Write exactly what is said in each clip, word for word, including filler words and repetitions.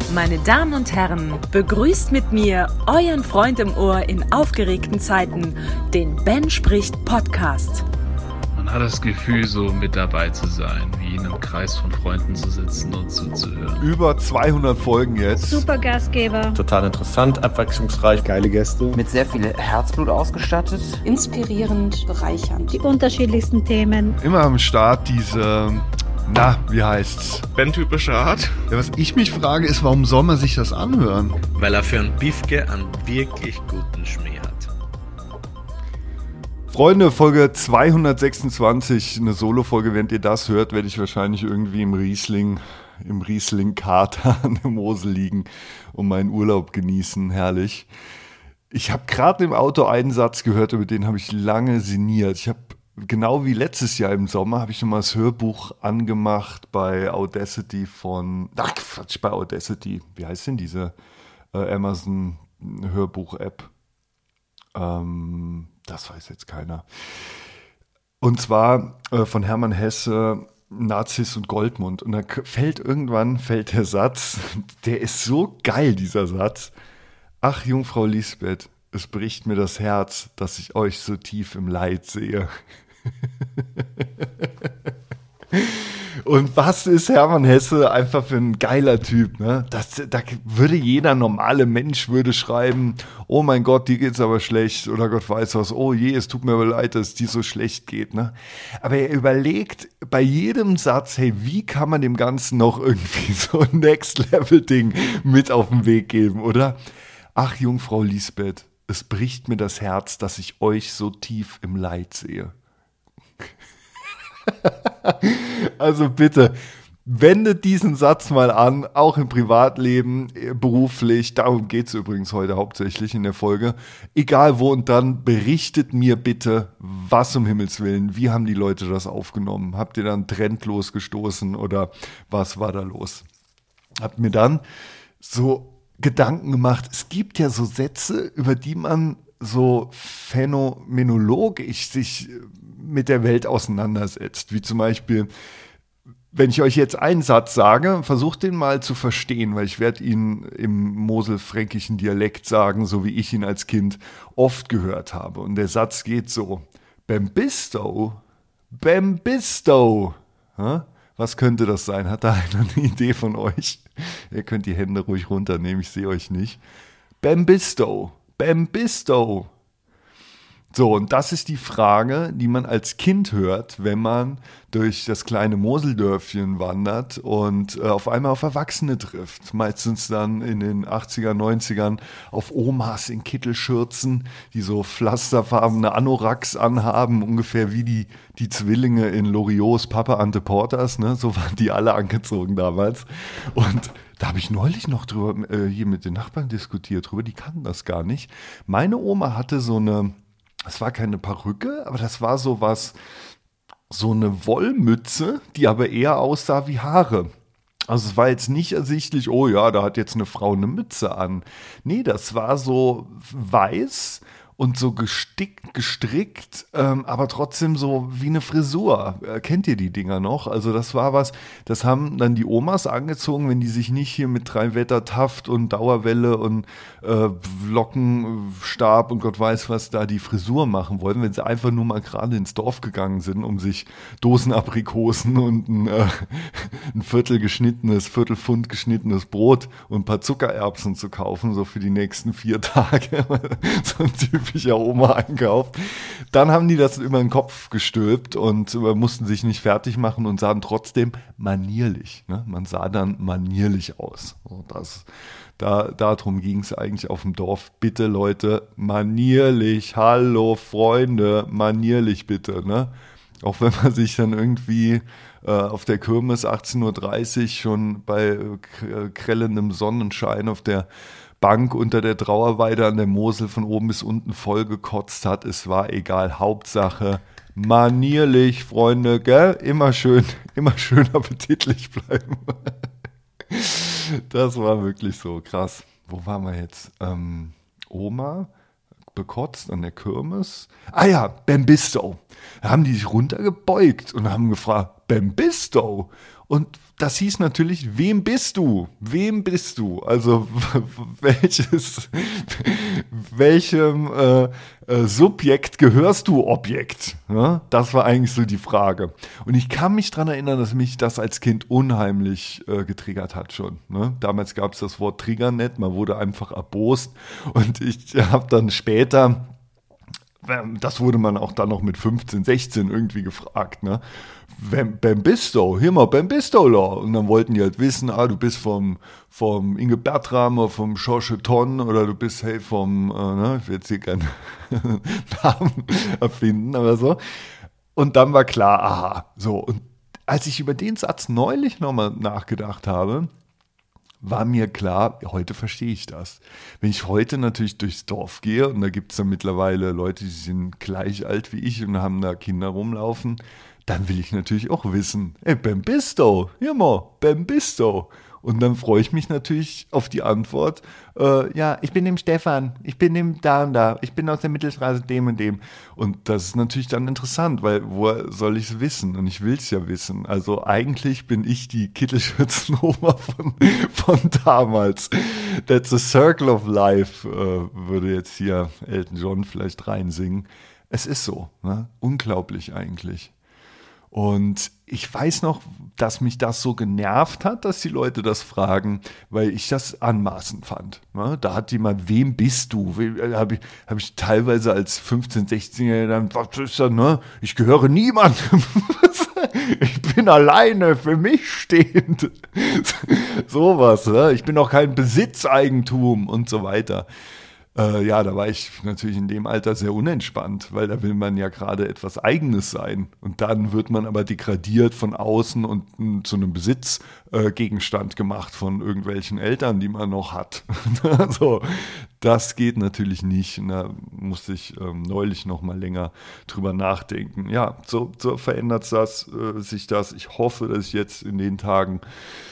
Meine Damen und Herren, begrüßt mit mir euren Freund im Ohr in aufgeregten Zeiten, den Ben spricht Podcast. Man hat das Gefühl, so mit dabei zu sein, wie in einem Kreis von Freunden zu sitzen und zuzuhören. Über zweihundert Folgen jetzt. Super Gastgeber. Total interessant, abwechslungsreich. Geile Gäste. Mit sehr viel Herzblut ausgestattet. Inspirierend, bereichernd. Die unterschiedlichsten Themen. Immer am Start diese... Na, wie heißt's? Ben-typische Art. Ja, was ich mich frage, ist, warum soll man sich das anhören? Weil er für einen Biefke einen wirklich guten Schmäh hat. Freunde, Folge zweihundertsechsundzwanzig, eine Solo-Folge. Während ihr das hört, werde ich wahrscheinlich irgendwie im Riesling, im Riesling-Kater an der Mosel liegen und meinen Urlaub genießen. Herrlich. Ich habe gerade im Auto einen Satz gehört, über den habe ich lange sinniert. Ich habe Genau wie letztes Jahr im Sommer habe ich nochmal das Hörbuch angemacht bei Audacity von, ach Quatsch, bei Audacity, wie heißt denn diese äh, Amazon-Hörbuch-App? Ähm, das weiß jetzt keiner. Und zwar äh, von Hermann Hesse, Narziss und Goldmund. Und da fällt irgendwann, fällt der Satz, der ist so geil, dieser Satz. Ach, Jungfrau Lisbeth, es bricht mir das Herz, dass ich euch so tief im Leid sehe. Und was ist Hermann Hesse einfach für ein geiler Typ, ne? Das, da würde jeder normale Mensch würde schreiben, oh mein Gott, dir geht's aber schlecht, oder Gott weiß was, oh je, es tut mir aber leid, dass es dir so schlecht geht, ne? Aber er überlegt bei jedem Satz, hey, wie kann man dem Ganzen noch irgendwie so ein Next-Level-Ding mit auf den Weg geben, oder? Ach, Jungfrau Lisbeth, es bricht mir das Herz, dass ich euch so tief im Leid sehe. Also bitte, wendet diesen Satz mal an, auch im Privatleben, beruflich, darum geht es übrigens heute hauptsächlich in der Folge. Egal wo, und dann berichtet mir bitte, was um Himmels Willen, wie haben die Leute das aufgenommen? Habt ihr da einen Trend losgestoßen oder was war da los? Habt mir dann so Gedanken gemacht, es gibt ja so Sätze, über die man so phänomenologisch sich mit der Welt auseinandersetzt. Wie zum Beispiel, wenn ich euch jetzt einen Satz sage, versucht den mal zu verstehen, weil ich werde ihn im moselfränkischen Dialekt sagen, so wie ich ihn als Kind oft gehört habe. Und der Satz geht so, Bem bisto, Bem bisto. Was könnte das sein? Hat da einer eine Idee von euch? Ihr könnt die Hände ruhig runternehmen, ich sehe euch nicht. Bem bisto. Bem bisto. So, und das ist die Frage, die man als Kind hört, wenn man durch das kleine Moseldörfchen wandert und äh, auf einmal auf Erwachsene trifft. Meistens dann in den achtziger, neunzigern auf Omas in Kittelschürzen, die so pflasterfarbene Anoraks anhaben, ungefähr wie die, die Zwillinge in Loriots Papa Ante Porters, ne? So waren die alle angezogen damals. Und da habe ich neulich noch drüber äh, hier mit den Nachbarn diskutiert drüber, die kannten das gar nicht. Meine Oma hatte so eine, das war keine Perücke, aber das war so was, so eine Wollmütze, die aber eher aussah wie Haare. Also es war jetzt nicht ersichtlich, oh ja, da hat jetzt eine Frau eine Mütze an. Nee, das war so weiß und so gestickt, gestrickt, ähm, aber trotzdem so wie eine Frisur. Äh, kennt ihr die Dinger noch? Also das war was, das haben dann die Omas angezogen, wenn die sich nicht hier mit drei Wetter Taft und Dauerwelle und äh, Lockenstab und Gott weiß was da die Frisur machen wollten, wenn sie einfach nur mal gerade ins Dorf gegangen sind, um sich Dosenaprikosen und ein, äh, ein Viertel geschnittenes, Viertelpfund geschnittenes Brot und ein paar Zuckererbsen zu kaufen, so für die nächsten vier Tage. So ein Typ typischer Oma-Einkauf. Dann haben die das über den Kopf gestülpt und äh, mussten sich nicht fertig machen und sahen trotzdem manierlich. Ne? Man sah dann manierlich aus. So, das, da, darum ging es eigentlich auf dem Dorf. Bitte Leute, manierlich, hallo Freunde, manierlich bitte. Ne? Auch wenn man sich dann irgendwie äh, auf der Kirmes achtzehn Uhr dreißig schon bei äh, grellendem Sonnenschein auf der Bank unter der Trauerweide an der Mosel von oben bis unten voll gekotzt hat. Es war egal. Hauptsache manierlich, Freunde, gell? Immer schön, immer schön appetitlich bleiben. Das war wirklich so krass. Wo waren wir jetzt? Ähm, Oma bekotzt an der Kirmes. Ah ja, Bem bisto. Da haben die sich runtergebeugt und haben gefragt, Ben Bistow. Und das hieß natürlich, wem bist du? Wem bist du? Also welches, welchem äh, äh, Subjekt gehörst du Objekt? Ja, das war eigentlich so die Frage. Und ich kann mich daran erinnern, dass mich das als Kind unheimlich äh, getriggert hat schon. Ne? Damals gab es das Wort Trigger nicht, man wurde einfach erbost. Und ich habe dann später, das wurde man auch dann noch mit fünfzehn, sechzehn irgendwie gefragt, ne? Ben Bistow, hier mal Ben Bistow. Und dann wollten die halt wissen, ah, du bist vom, vom Inge Bertram oder vom Georges Ton oder du bist, hey, vom, äh, ne, ich will jetzt hier keinen Namen erfinden, aber so. Und dann war klar, aha, so. Und als ich über den Satz neulich nochmal nachgedacht habe, war mir klar, heute verstehe ich das. Wenn ich heute natürlich durchs Dorf gehe und da gibt es dann mittlerweile Leute, die sind gleich alt wie ich und haben da Kinder rumlaufen, dann will ich natürlich auch wissen, ey, Ben Bistow, hier mal, Ben Bistow. Und dann freue ich mich natürlich auf die Antwort, äh, ja, ich bin dem Stefan, ich bin dem da und da, ich bin aus der Mittelstraße dem und dem. Und das ist natürlich dann interessant, weil woher soll ich es wissen? Und ich will es ja wissen. Also eigentlich bin ich die Kittelschürzenoma von, von damals. That's a circle of life, äh, würde jetzt hier Elton John vielleicht reinsingen. Es ist so, ne? Unglaublich eigentlich. Und ich weiß noch, dass mich das so genervt hat, dass die Leute das fragen, weil ich das anmaßend fand. Da hat jemand, wem bist du? Habe ich, hab ich teilweise als fünfzehn-, sechzehnjähriger gedacht, was ist das, ne? Ich gehöre niemandem. Ich bin alleine, für mich stehend. Sowas, ne? Ich bin auch kein Besitzeigentum und so weiter. Äh, ja, da war ich natürlich in dem Alter sehr unentspannt, weil da will man ja gerade etwas Eigenes sein. Und dann wird man aber degradiert von außen und m, zu einem Besitzgegenstand äh, gemacht von irgendwelchen Eltern, die man noch hat. Also, das geht natürlich nicht. Und da musste ich ähm, neulich noch mal länger drüber nachdenken. Ja, so, so verändert das, äh, sich das. Ich hoffe, dass ich jetzt in den Tagen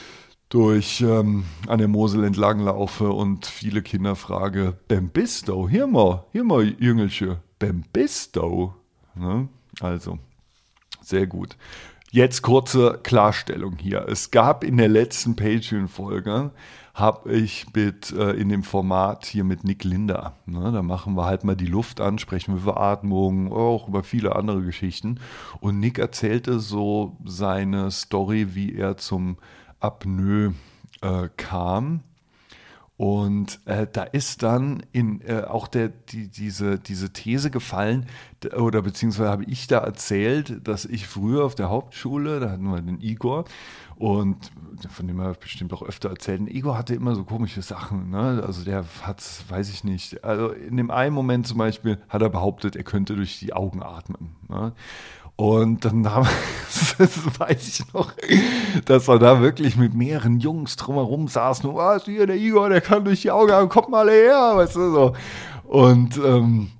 durch ähm, an der Mosel entlang laufe und viele Kinder frage, Ben Bistow, hier mal, hier mal Jüngelchen, Ben Bistow. Ne? Also, sehr gut. Jetzt kurze Klarstellung hier. Es gab in der letzten Patreon-Folge, habe ich mit äh, in dem Format hier mit Nick Linder, ne? Da machen wir halt mal die Luft an, sprechen wir über Atmung, auch über viele andere Geschichten. Und Nick erzählte so seine Story, wie er zum Apnoe äh, kam und äh, da ist dann in äh, auch der die, diese diese These gefallen d- oder beziehungsweise habe ich da erzählt, dass ich früher auf der Hauptschule, da hatten wir den Igor und von dem habe ich bestimmt auch öfter erzählt, und Igor hatte immer so komische Sachen, ne? Also der hat, weiß ich nicht, also in dem einen Moment zum Beispiel hat er behauptet, er könnte durch die Augen atmen, ne? Und dann haben, das weiß ich noch, dass wir da wirklich mit mehreren Jungs drumherum saßen. Oh, ist hier der Igor, der kann durch die Augen, kommt mal her, weißt du, so. Und ähm,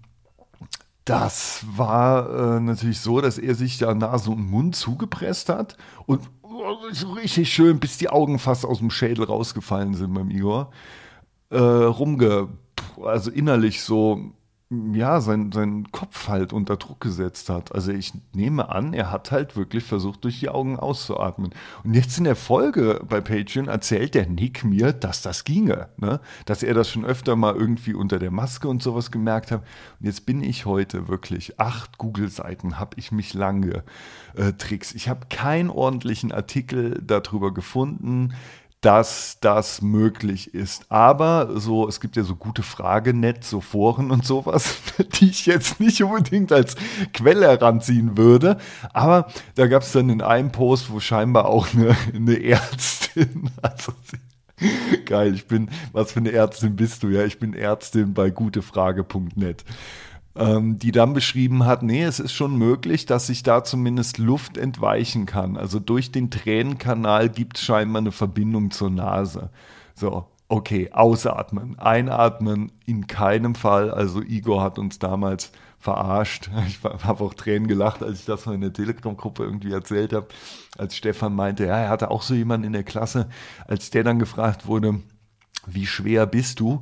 das war äh, natürlich so, dass er sich da Nase und Mund zugepresst hat und oh, so richtig schön, bis die Augen fast aus dem Schädel rausgefallen sind beim Igor, äh, rumge, also innerlich so, ja, sein, seinen Kopf halt unter Druck gesetzt hat. Also ich nehme an, er hat halt wirklich versucht, durch die Augen auszuatmen. Und jetzt in der Folge bei Patreon erzählt der Nick mir, dass das ginge, ne? Dass er das schon öfter mal irgendwie unter der Maske und sowas gemerkt hat. Und jetzt bin ich heute wirklich, acht Google-Seiten habe ich mich lange äh, Tricks. Ich habe keinen ordentlichen Artikel darüber gefunden, dass das möglich ist. Aber so, es gibt ja so gute Fragenetz, so Foren und sowas, die ich jetzt nicht unbedingt als Quelle heranziehen würde. Aber da gab es dann in einem Post, wo scheinbar auch eine, eine Ärztin, also geil, ich bin, was für eine Ärztin bist du? Ja, ich bin Ärztin bei gutefrage punkt net. Die dann beschrieben hat, nee, es ist schon möglich, dass sich da zumindest Luft entweichen kann. Also durch den Tränenkanal gibt es scheinbar eine Verbindung zur Nase. So, okay, ausatmen, einatmen, in keinem Fall. Also Igor hat uns damals verarscht. Ich habe auch Tränen gelacht, als ich das mal in der Telegram-Gruppe irgendwie erzählt habe, als Stefan meinte, ja, er hatte auch so jemanden in der Klasse, als der dann gefragt wurde, wie schwer bist du?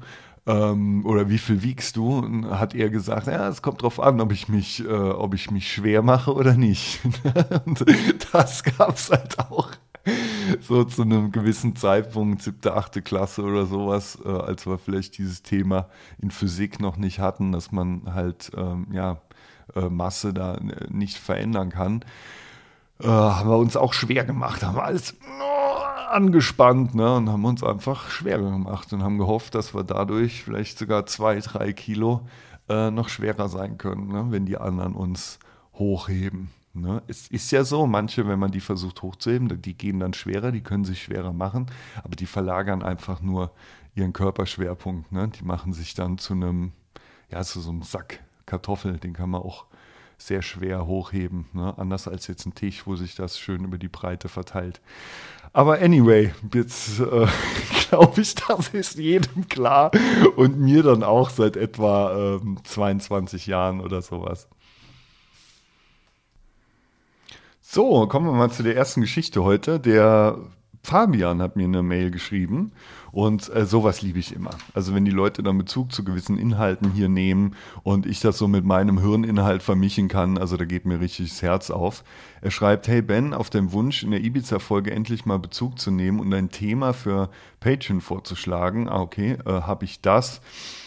ähm, oder wie viel wiegst du? Und hat er gesagt, ja, es kommt drauf an, ob ich mich, äh, ob ich mich schwer mache oder nicht. Und das gab es halt auch so zu einem gewissen Zeitpunkt, siebte, achte Klasse oder sowas, äh, als wir vielleicht dieses Thema in Physik noch nicht hatten, dass man halt ähm, ja, äh, Masse da nicht verändern kann. Äh, haben wir uns auch schwer gemacht, haben alles oh, angespannt, ne, und haben uns einfach schwerer gemacht und haben gehofft, dass wir dadurch vielleicht sogar zwei, drei Kilo äh, noch schwerer sein können, ne, wenn die anderen uns hochheben. Ne? Es ist ja so, manche, wenn man die versucht hochzuheben, die gehen dann schwerer, die können sich schwerer machen, aber die verlagern einfach nur ihren Körperschwerpunkt. Ne? Die machen sich dann zu einem, ja, zu so einem Sack Kartoffel, den kann man auch sehr schwer hochheben. Ne? Anders als jetzt ein Tisch, wo sich das schön über die Breite verteilt. Aber anyway, jetzt äh, glaube ich, das ist jedem klar und mir dann auch seit etwa ähm, zweiundzwanzig Jahren oder sowas. So, kommen wir mal zu der ersten Geschichte heute. Der Fabian hat mir eine Mail geschrieben und äh, sowas liebe ich immer. Also wenn die Leute dann Bezug zu gewissen Inhalten hier nehmen und ich das so mit meinem Hirninhalt vermischen kann, also da geht mir richtig das Herz auf. Er schreibt, hey Ben, auf deinem Wunsch in der Ibiza-Folge endlich mal Bezug zu nehmen und ein Thema für Patreon vorzuschlagen, ah okay, äh, habe ich das,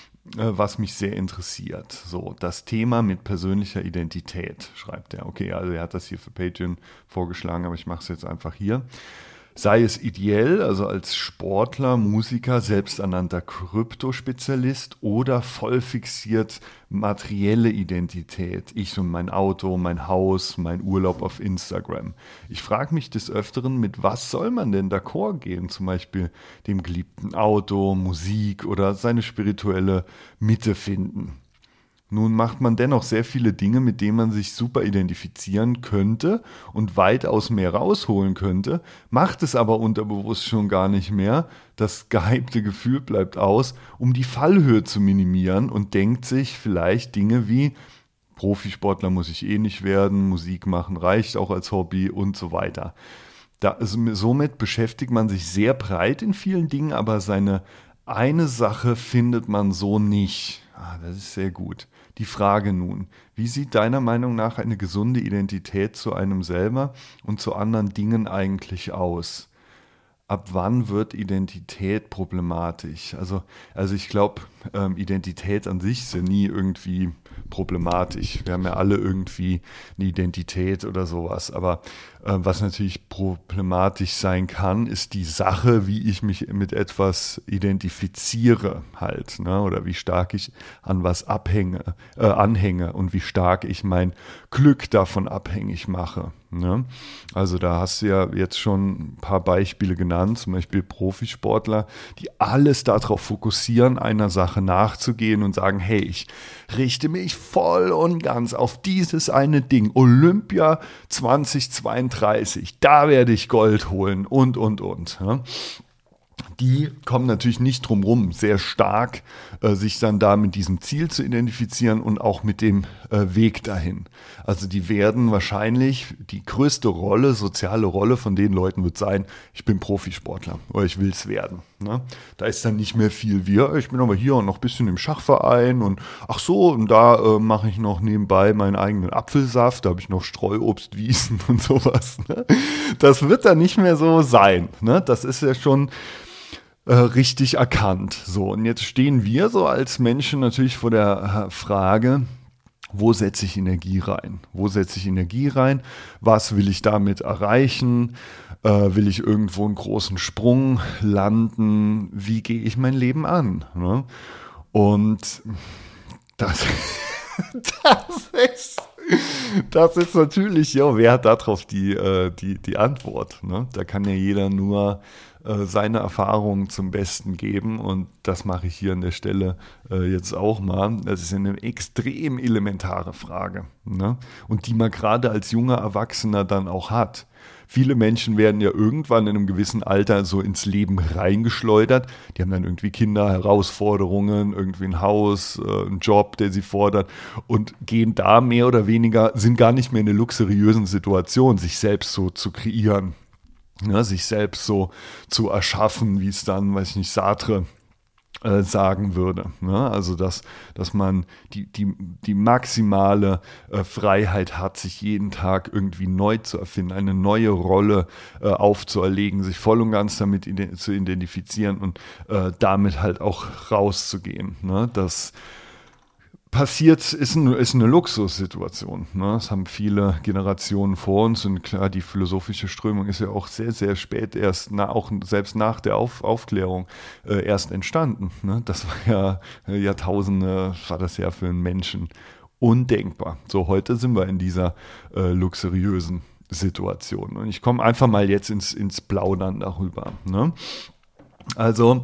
was mich sehr interessiert. So, das Thema mit persönlicher Identität, schreibt er. Okay, also er hat das hier für Patreon vorgeschlagen, aber ich mache es jetzt einfach hier. Sei es ideell, also als Sportler, Musiker, selbsternannter Kryptospezialist oder voll fixiert materielle Identität. Ich und mein Auto, mein Haus, mein Urlaub auf Instagram. Ich frage mich des Öfteren, mit was soll man denn d'accord gehen? Zum Beispiel dem geliebten Auto, Musik oder seine spirituelle Mitte finden. Nun macht man dennoch sehr viele Dinge, mit denen man sich super identifizieren könnte und weitaus mehr rausholen könnte, macht es aber unterbewusst schon gar nicht mehr. Das gehypte Gefühl bleibt aus, um die Fallhöhe zu minimieren und denkt sich vielleicht Dinge wie Profisportler muss ich eh nicht werden, Musik machen reicht auch als Hobby und so weiter. Da, also somit beschäftigt man sich sehr breit in vielen Dingen, aber seine eine Sache findet man so nicht. Ah, das ist sehr gut. Die Frage nun, wie sieht deiner Meinung nach eine gesunde Identität zu einem selber und zu anderen Dingen eigentlich aus? Ab wann wird Identität problematisch? Also, also ich glaube, ähm, Identität an sich ist ja nie irgendwie problematisch. Wir haben ja alle irgendwie eine Identität oder sowas. Aber äh, was natürlich problematisch sein kann, ist die Sache, wie ich mich mit etwas identifiziere halt, ne? Oder wie stark ich an was abhänge, äh, anhänge und wie stark ich mein Glück davon abhängig mache. Ne? Also da hast du ja jetzt schon ein paar Beispiele genannt, zum Beispiel Profisportler, die alles darauf fokussieren, einer Sache nachzugehen und sagen, hey, ich richte mich voll und ganz auf dieses eine Ding, Olympia zwanzig zweiunddreißig, da werde ich Gold holen und, und, und. Ja? Die kommen natürlich nicht drum rum, sehr stark äh, sich dann da mit diesem Ziel zu identifizieren und auch mit dem äh, Weg dahin. Also die werden wahrscheinlich, die größte Rolle, soziale Rolle von den Leuten wird sein, ich bin Profisportler oder ich will es werden. Ne? Da ist dann nicht mehr viel wie, ich bin aber hier und noch ein bisschen im Schachverein und ach so, und da äh, mache ich noch nebenbei meinen eigenen Apfelsaft, da habe ich noch Streuobstwiesen und sowas. Ne? Das wird dann nicht mehr so sein. Ne? Das ist ja schon Äh, richtig erkannt. So, und jetzt stehen wir so als Menschen natürlich vor der Frage, wo setze ich Energie rein? Wo setze ich Energie rein? Was will ich damit erreichen? Äh, will ich irgendwo einen großen Sprung landen? Wie gehe ich mein Leben an? Ne? Und das, das ist Das ist natürlich, ja, wer hat darauf die, äh, die, die Antwort? Ne? Da kann ja jeder nur äh, seine Erfahrungen zum Besten geben und das mache ich hier an der Stelle äh, jetzt auch mal. Das ist eine extrem elementare Frage, ne? Und die man gerade als junger Erwachsener dann auch hat. Viele Menschen werden ja irgendwann in einem gewissen Alter so ins Leben reingeschleudert. Die haben dann irgendwie Kinder, Herausforderungen, irgendwie ein Haus, einen Job, der sie fordert und gehen da mehr oder weniger, sind gar nicht mehr in der luxuriösen Situation, sich selbst so zu kreieren, ne, sich selbst so zu erschaffen, wie es dann, weiß ich nicht, Sartre äh, sagen würde. Ne? Also, dass, dass man die, die, die maximale äh, Freiheit hat, sich jeden Tag irgendwie neu zu erfinden, eine neue Rolle äh, aufzuerlegen, sich voll und ganz damit ide- zu identifizieren und äh, damit halt auch rauszugehen. Ne? Das passiert, ist, ein, ist eine Luxussituation. Ne? Das haben viele Generationen vor uns und klar, die philosophische Strömung ist ja auch sehr, sehr spät erst, na, auch selbst nach der Auf, Aufklärung äh, erst entstanden. Ne? Das war ja äh, Jahrtausende, war das ja für einen Menschen undenkbar. So, heute sind wir in dieser äh, luxuriösen Situation. Und ich komme einfach mal jetzt ins, ins Plaudern darüber. Ne? Also,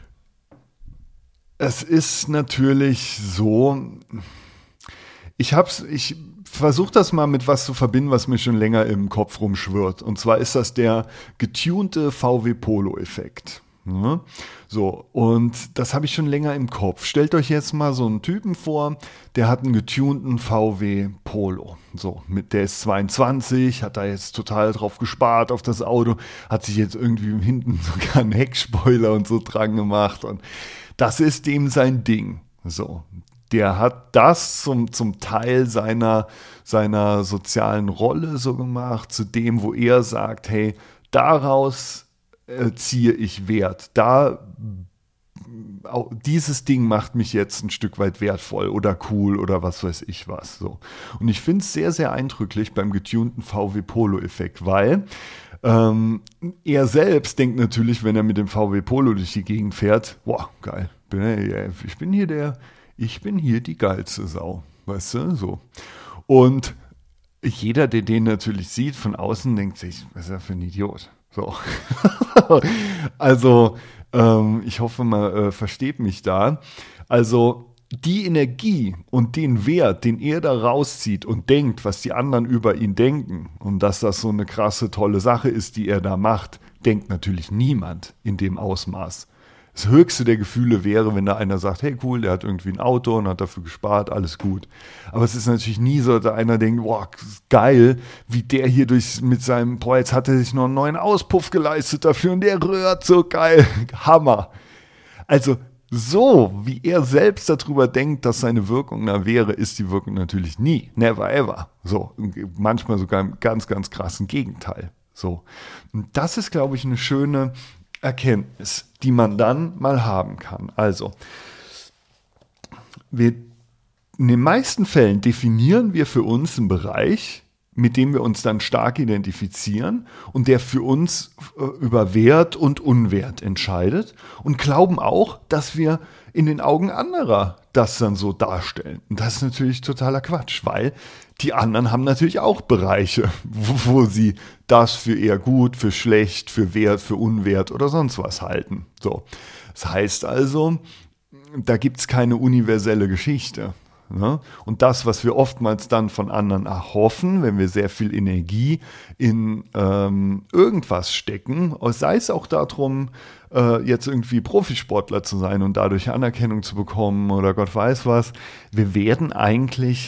es ist natürlich so, ich hab's, ich versuche das mal mit was zu verbinden, was mir schon länger im Kopf rumschwirrt. Und zwar ist das der getunte V W Polo-Effekt. Ne? So, und das habe ich schon länger im Kopf. Stellt euch jetzt mal so einen Typen vor, der hat einen getunten V W Polo. So, mit, der ist zweiundzwanzig, hat da jetzt total drauf gespart auf das Auto, hat sich jetzt irgendwie hinten sogar einen Heckspoiler und so dran gemacht und das ist dem sein Ding. So, der hat das zum, zum Teil seiner, seiner sozialen Rolle so gemacht, zu dem, wo er sagt, hey, daraus äh, ziehe ich Wert. Da, auch dieses Ding macht mich jetzt ein Stück weit wertvoll oder cool oder was weiß ich was. So. Und ich finde es sehr, sehr eindrücklich beim getunten V W Polo-Effekt, weil Ähm, er selbst denkt natürlich, wenn er mit dem V W Polo durch die Gegend fährt, boah, geil, ich bin hier der, ich bin hier die geilste Sau, weißt du, so. Und jeder, der den natürlich sieht von außen, denkt sich, was ist er für ein Idiot, so. Also, ähm, ich hoffe, man äh, versteht mich da. Also, die Energie und den Wert, den er da rauszieht und denkt, was die anderen über ihn denken und dass das so eine krasse, tolle Sache ist, die er da macht, denkt natürlich niemand in dem Ausmaß. Das höchste der Gefühle wäre, wenn da einer sagt, hey cool, der hat irgendwie ein Auto und hat dafür gespart, alles gut. Aber es ist natürlich nie so, dass einer denkt, boah, geil, wie der hier durch mit seinem, boah, jetzt hat er sich noch einen neuen Auspuff geleistet dafür und der rührt so geil, Hammer. Also so, wie er selbst darüber denkt, dass seine Wirkung da wäre, ist die Wirkung natürlich nie. Never ever. So, manchmal sogar im ganz, ganz krassen Gegenteil. So. Und das ist, glaube ich, eine schöne Erkenntnis, die man dann mal haben kann. Also, wir, in den meisten Fällen definieren wir für uns einen Bereich, mit dem wir uns dann stark identifizieren und der für uns äh, über Wert und Unwert entscheidet und glauben auch, dass wir in den Augen anderer das dann so darstellen. Und das ist natürlich totaler Quatsch, weil die anderen haben natürlich auch Bereiche, wo, wo sie das für eher gut, für schlecht, für Wert, für Unwert oder sonst was halten. So. Das heißt also, da gibt es keine universelle Geschichte. Ne? Und das, was wir oftmals dann von anderen erhoffen, wenn wir sehr viel Energie in ähm, irgendwas stecken, sei es auch darum, äh, jetzt irgendwie Profisportler zu sein und dadurch Anerkennung zu bekommen oder Gott weiß was, wir werden eigentlich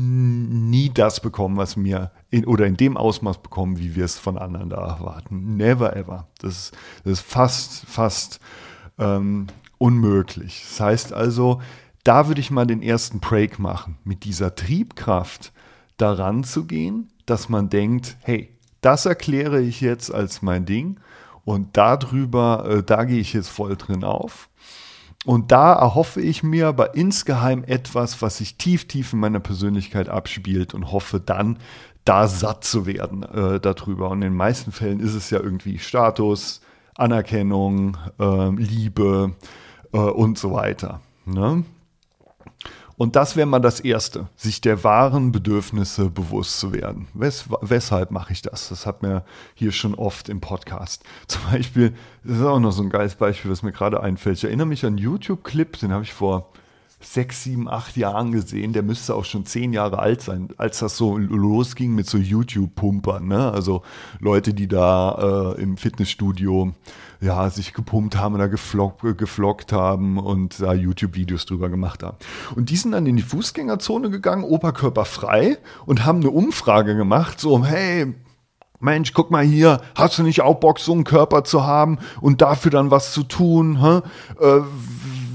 nie das bekommen, was wir in, oder in dem Ausmaß bekommen, wie wir es von anderen da erwarten. Never ever. Das, das ist fast, fast ähm, unmöglich. Das heißt also, da würde ich mal den ersten Break machen, mit dieser Triebkraft daran zu gehen, dass man denkt, hey, das erkläre ich jetzt als mein Ding und darüber, äh, da gehe ich jetzt voll drin auf. Und da erhoffe ich mir aber insgeheim etwas, was sich tief, tief in meiner Persönlichkeit abspielt und hoffe dann, da satt zu werden äh, darüber. Und in den meisten Fällen ist es ja irgendwie Status, Anerkennung, äh, Liebe äh, und so weiter. Ne? Und das wäre mal das Erste, sich der wahren Bedürfnisse bewusst zu werden. Wes- weshalb mache ich das? Das hat mir hier schon oft im Podcast. Zum Beispiel, das ist auch noch so ein geiles Beispiel, was mir gerade einfällt. Ich erinnere mich an einen YouTube-Clip, den habe ich vor sechs, sieben, acht Jahren gesehen. Der müsste auch schon zehn Jahre alt sein, als das so losging mit so YouTube-Pumpern. Ne? Also Leute, die da äh, im Fitnessstudio ja, sich gepumpt haben oder geflockt, geflockt haben und da YouTube-Videos drüber gemacht haben. Und die sind dann in die Fußgängerzone gegangen, oberkörperfrei, und haben eine Umfrage gemacht, so, hey, Mensch, guck mal hier, hast du nicht auch Bock, so einen Körper zu haben und dafür dann was zu tun? Hä? Äh,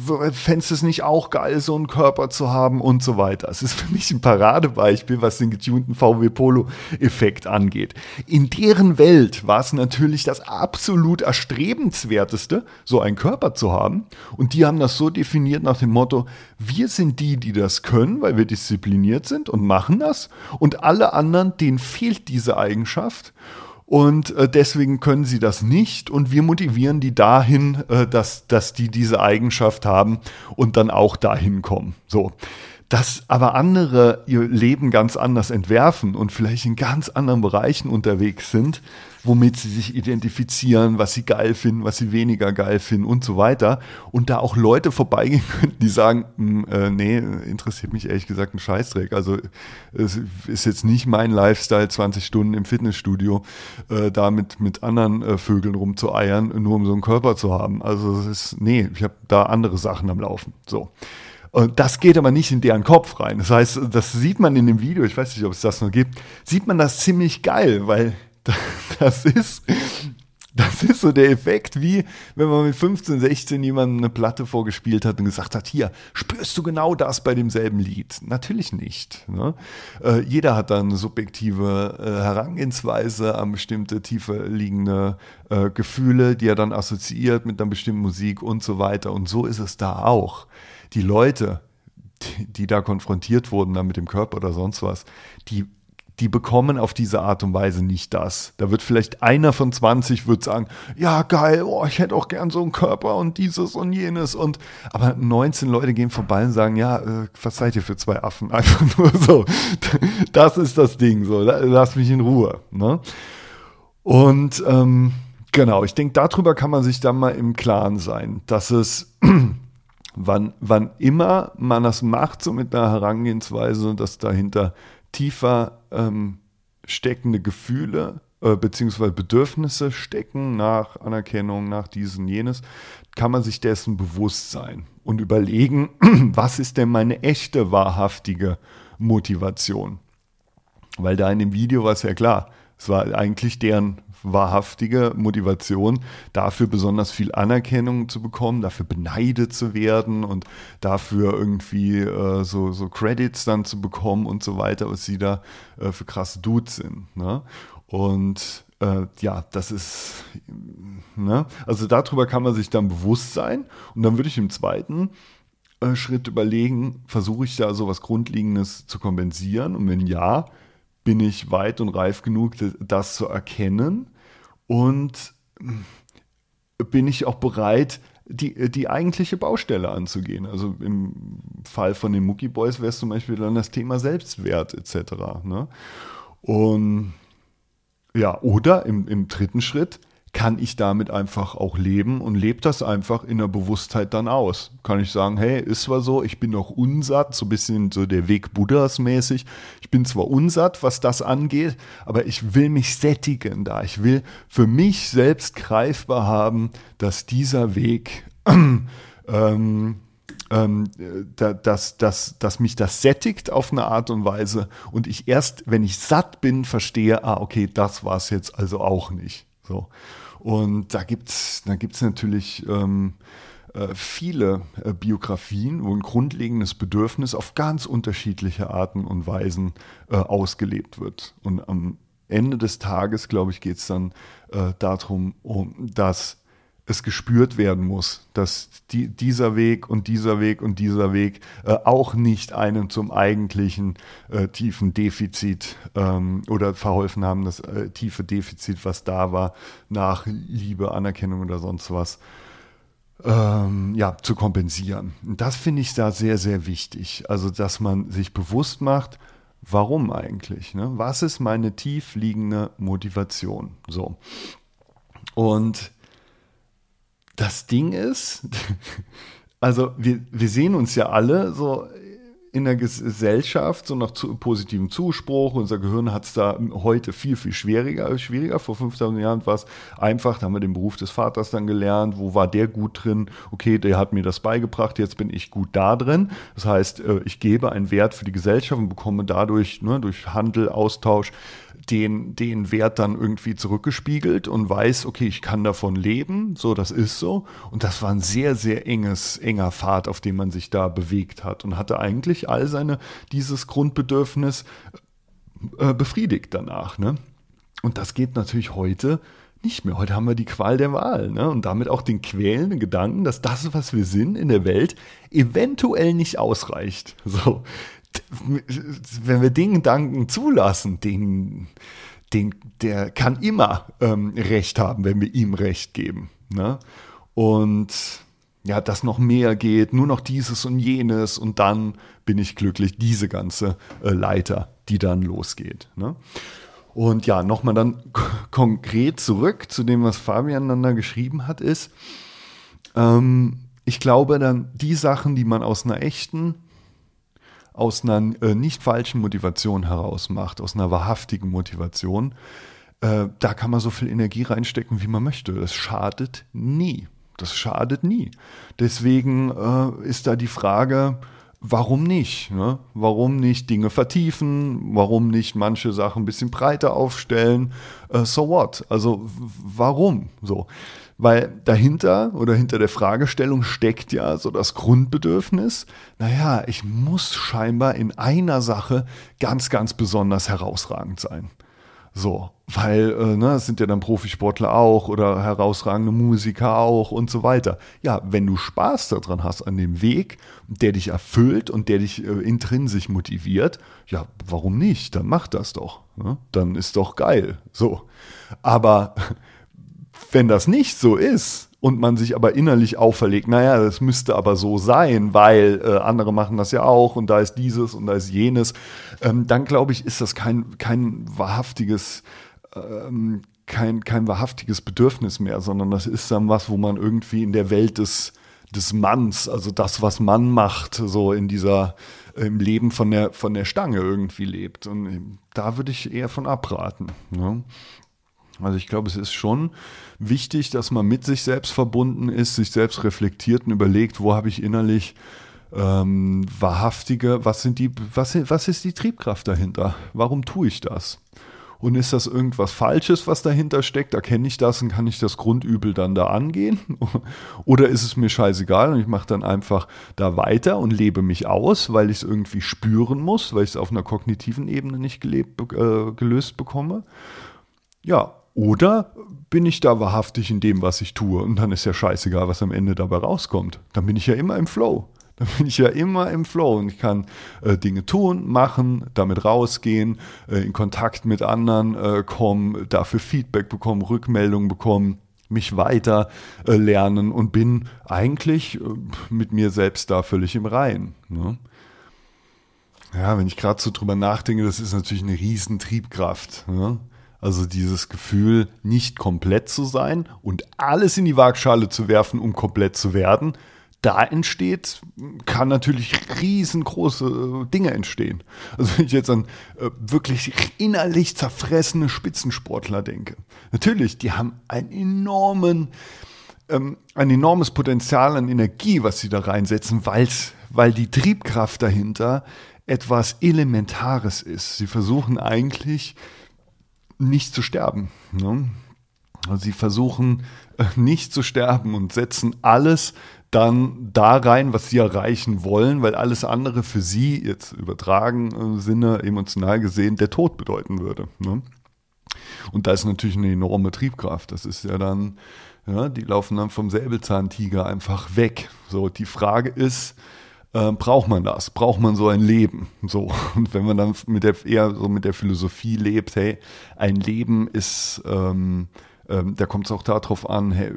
fändest du es nicht auch geil, so einen Körper zu haben und so weiter. Es ist für mich ein Paradebeispiel, was den getunten V W Polo-Effekt angeht. In deren Welt war es natürlich das absolut erstrebenswerteste, so einen Körper zu haben. Und die haben das so definiert nach dem Motto, wir sind die, die das können, weil wir diszipliniert sind und machen das. Und alle anderen, denen fehlt diese Eigenschaft. Und äh, deswegen können sie das nicht und wir motivieren die dahin, äh, dass, dass die diese Eigenschaft haben und dann auch dahin kommen. So. Dass aber andere ihr Leben ganz anders entwerfen und vielleicht in ganz anderen Bereichen unterwegs sind, womit sie sich identifizieren, was sie geil finden, was sie weniger geil finden und so weiter. Und da auch Leute vorbeigehen könnten, die sagen, äh, nee, interessiert mich ehrlich gesagt ein Scheißdreck. Also es ist jetzt nicht mein Lifestyle, zwanzig Stunden im Fitnessstudio, äh, da mit, mit anderen äh, Vögeln rumzueiern, nur um so einen Körper zu haben. Also es ist, nee, ich habe da andere Sachen am Laufen. So. Und das geht aber nicht in deren Kopf rein. Das heißt, das sieht man in dem Video, ich weiß nicht, ob es das noch gibt, sieht man das ziemlich geil, weil das ist, das ist so der Effekt, wie wenn man mit fünfzehn, sechzehn jemandem eine Platte vorgespielt hat und gesagt hat, hier, spürst du genau das bei demselben Lied? Natürlich nicht. Ne? Äh, jeder hat da eine subjektive äh, Herangehensweise an bestimmte tiefer liegende äh, Gefühle, die er dann assoziiert mit einer bestimmten Musik und so weiter. Und so ist es da auch. Die Leute, die, die da konfrontiert wurden, dann mit dem Körper oder sonst was, die, die bekommen auf diese Art und Weise nicht das. Da wird vielleicht einer von zwanzig wird sagen, ja geil, oh, ich hätte auch gern so einen Körper und dieses und jenes. Und aber neunzehn Leute gehen vorbei und sagen, ja, äh, was seid ihr für zwei Affen? Einfach nur so. Das ist das Ding, so, lass mich in Ruhe. Ne? Und ähm, genau, ich denke, darüber kann man sich dann mal im Klaren sein, dass es Wann, wann immer man das macht, so mit einer Herangehensweise, dass dahinter tiefer ähm, steckende Gefühle äh, beziehungsweise Bedürfnisse stecken nach Anerkennung, nach dies und jenes, kann man sich dessen bewusst sein und überlegen, was ist denn meine echte, wahrhaftige Motivation? Weil da in dem Video war es ja klar, es war eigentlich deren wahrhaftige Motivation, dafür besonders viel Anerkennung zu bekommen, dafür beneidet zu werden und dafür irgendwie äh, so, so Credits dann zu bekommen und so weiter, was sie da äh, für krasse Dudes sind. Ne? Und äh, ja, das ist, ne? Also darüber kann man sich dann bewusst sein und dann würde ich im zweiten äh, Schritt überlegen, versuche ich da so was Grundlegendes zu kompensieren und wenn ja, bin ich weit und reif genug, das zu erkennen und bin ich auch bereit, die, die eigentliche Baustelle anzugehen. Also im Fall von den Mucki Boys wäre es zum Beispiel dann das Thema Selbstwert et cetera. Ne? Und ja, oder im, im dritten Schritt kann ich damit einfach auch leben und lebe das einfach in der Bewusstheit dann aus. Kann ich sagen, hey, ist zwar so, ich bin noch unsatt, so ein bisschen so der Weg Buddhas mäßig. Ich bin zwar unsatt, was das angeht, aber ich will mich sättigen da. Ich will für mich selbst greifbar haben, dass dieser Weg, ähm, ähm, dass, dass, dass mich das sättigt auf eine Art und Weise und ich erst, wenn ich satt bin, verstehe, ah, okay, das war es jetzt also auch nicht. So. Und da gibt's, da gibt's natürlich ähm, äh, viele äh, Biografien, wo ein grundlegendes Bedürfnis auf ganz unterschiedliche Arten und Weisen äh, ausgelebt wird. Und am Ende des Tages, glaube ich, geht es dann äh, darum, um, dass es gespürt werden muss, dass die, dieser Weg und dieser Weg und dieser Weg äh, auch nicht einem zum eigentlichen äh, tiefen Defizit ähm, oder verholfen haben, das äh, tiefe Defizit, was da war, nach Liebe, Anerkennung oder sonst was, ähm, ja, zu kompensieren. Und das finde ich da sehr, sehr wichtig. Also, dass man sich bewusst macht, warum eigentlich? Ne? Was ist meine tief liegende Motivation? So. Und das Ding ist, also wir, wir sehen uns ja alle so in der Gesellschaft so nach zu, positivem Zuspruch. Unser Gehirn hat es da heute viel, viel schwieriger. schwieriger. Vor fünftausend Jahren war es einfach, da haben wir den Beruf des Vaters dann gelernt. Wo war der gut drin? Okay, der hat mir das beigebracht, jetzt bin ich gut da drin. Das heißt, ich gebe einen Wert für die Gesellschaft und bekomme dadurch, ne, durch Handel, Austausch, den, den Wert dann irgendwie zurückgespiegelt und weiß, okay, ich kann davon leben, so, das ist so. Und das war ein sehr, sehr enges, enger Pfad, auf dem man sich da bewegt hat und hatte eigentlich all seine, dieses Grundbedürfnis äh, befriedigt danach, ne? Und das geht natürlich heute nicht mehr. Heute haben wir die Qual der Wahl, ne? Und damit auch den quälenden Gedanken, dass das, was wir sind in der Welt, eventuell nicht ausreicht. So, wenn wir den Gedanken zulassen, den, den, der kann immer ähm, Recht haben, wenn wir ihm Recht geben, ne? Und ja, dass noch mehr geht, nur noch dieses und jenes und dann bin ich glücklich. Diese ganze äh, Leiter, die dann losgeht, ne? Und ja, nochmal dann k- konkret zurück zu dem, was Fabian dann da geschrieben hat, ist, ähm, ich glaube dann, die Sachen, die man aus einer echten, aus einer äh, nicht falschen Motivation heraus macht, aus einer wahrhaftigen Motivation, äh, da kann man so viel Energie reinstecken, wie man möchte. Das schadet nie. Das schadet nie. Deswegen äh, ist da die Frage, warum nicht? Ne? Warum nicht Dinge vertiefen? Warum nicht manche Sachen ein bisschen breiter aufstellen? Uh, so what? Also w- warum? So, weil dahinter oder hinter der Fragestellung steckt ja so das Grundbedürfnis, naja, ich muss scheinbar in einer Sache ganz, ganz besonders herausragend sein. So, weil, äh, ne, das sind ja dann Profisportler auch oder herausragende Musiker auch und so weiter. Ja, wenn du Spaß daran hast an dem Weg, der dich erfüllt und der dich äh, intrinsisch motiviert, ja, warum nicht? Dann mach das doch. Ne? Dann ist doch geil. So, aber wenn das nicht so ist und man sich aber innerlich auferlegt, naja, das müsste aber so sein, weil äh, andere machen das ja auch und da ist dieses und da ist jenes, ähm, dann glaube ich, ist das kein, kein wahrhaftiges, ähm, kein, kein wahrhaftiges Bedürfnis mehr, sondern das ist dann was, wo man irgendwie in der Welt des, des Manns, also das, was Mann macht, so in dieser, im Leben von der, von der Stange irgendwie lebt. Und da würde ich eher von abraten, ne? Also ich glaube, es ist schon wichtig, dass man mit sich selbst verbunden ist, sich selbst reflektiert und überlegt, wo habe ich innerlich ähm, wahrhaftige, was sind die, was, was ist die Triebkraft dahinter? Warum tue ich das? Und ist das irgendwas Falsches, was dahinter steckt? Erkenne ich das und kann ich das Grundübel dann da angehen? Oder ist es mir scheißegal und ich mache dann einfach da weiter und lebe mich aus, weil ich es irgendwie spüren muss, weil ich es auf einer kognitiven Ebene nicht gelebt, äh, gelöst bekomme? Ja, oder bin ich da wahrhaftig in dem, was ich tue? Und dann ist ja scheißegal, was am Ende dabei rauskommt. Dann bin ich ja immer im Flow. Dann bin ich ja immer im Flow und ich kann äh, Dinge tun, machen, damit rausgehen, äh, in Kontakt mit anderen äh, kommen, dafür Feedback bekommen, Rückmeldungen bekommen, mich weiter äh, lernen und bin eigentlich äh, mit mir selbst da völlig im Reinen, ne? Ja, wenn ich gerade so drüber nachdenke, das ist natürlich eine riesen Triebkraft, ne? Also dieses Gefühl, nicht komplett zu sein und alles in die Waagschale zu werfen, um komplett zu werden, da entsteht, kann natürlich riesengroße Dinge entstehen. Also wenn ich jetzt an äh, wirklich innerlich zerfressene Spitzensportler denke. Natürlich, die haben einen enormen, ähm, ein enormes Potenzial an Energie, was sie da reinsetzen, weil's, weil die Triebkraft dahinter etwas Elementares ist. Sie versuchen eigentlich nicht zu sterben, ne? Also sie versuchen äh, nicht zu sterben und setzen alles dann da rein, was sie erreichen wollen, weil alles andere für sie, jetzt übertragen im Sinne, emotional gesehen, der Tod bedeuten würde, ne? Und da ist natürlich eine enorme Triebkraft. Das ist ja dann, ja, die laufen dann vom Säbelzahntiger einfach weg. So, die Frage ist, Äh, braucht man das? Braucht man so ein Leben? So. Und wenn man dann mit der, eher so mit der Philosophie lebt, hey, ein Leben ist, ähm, ähm, da kommt es auch darauf an, hey,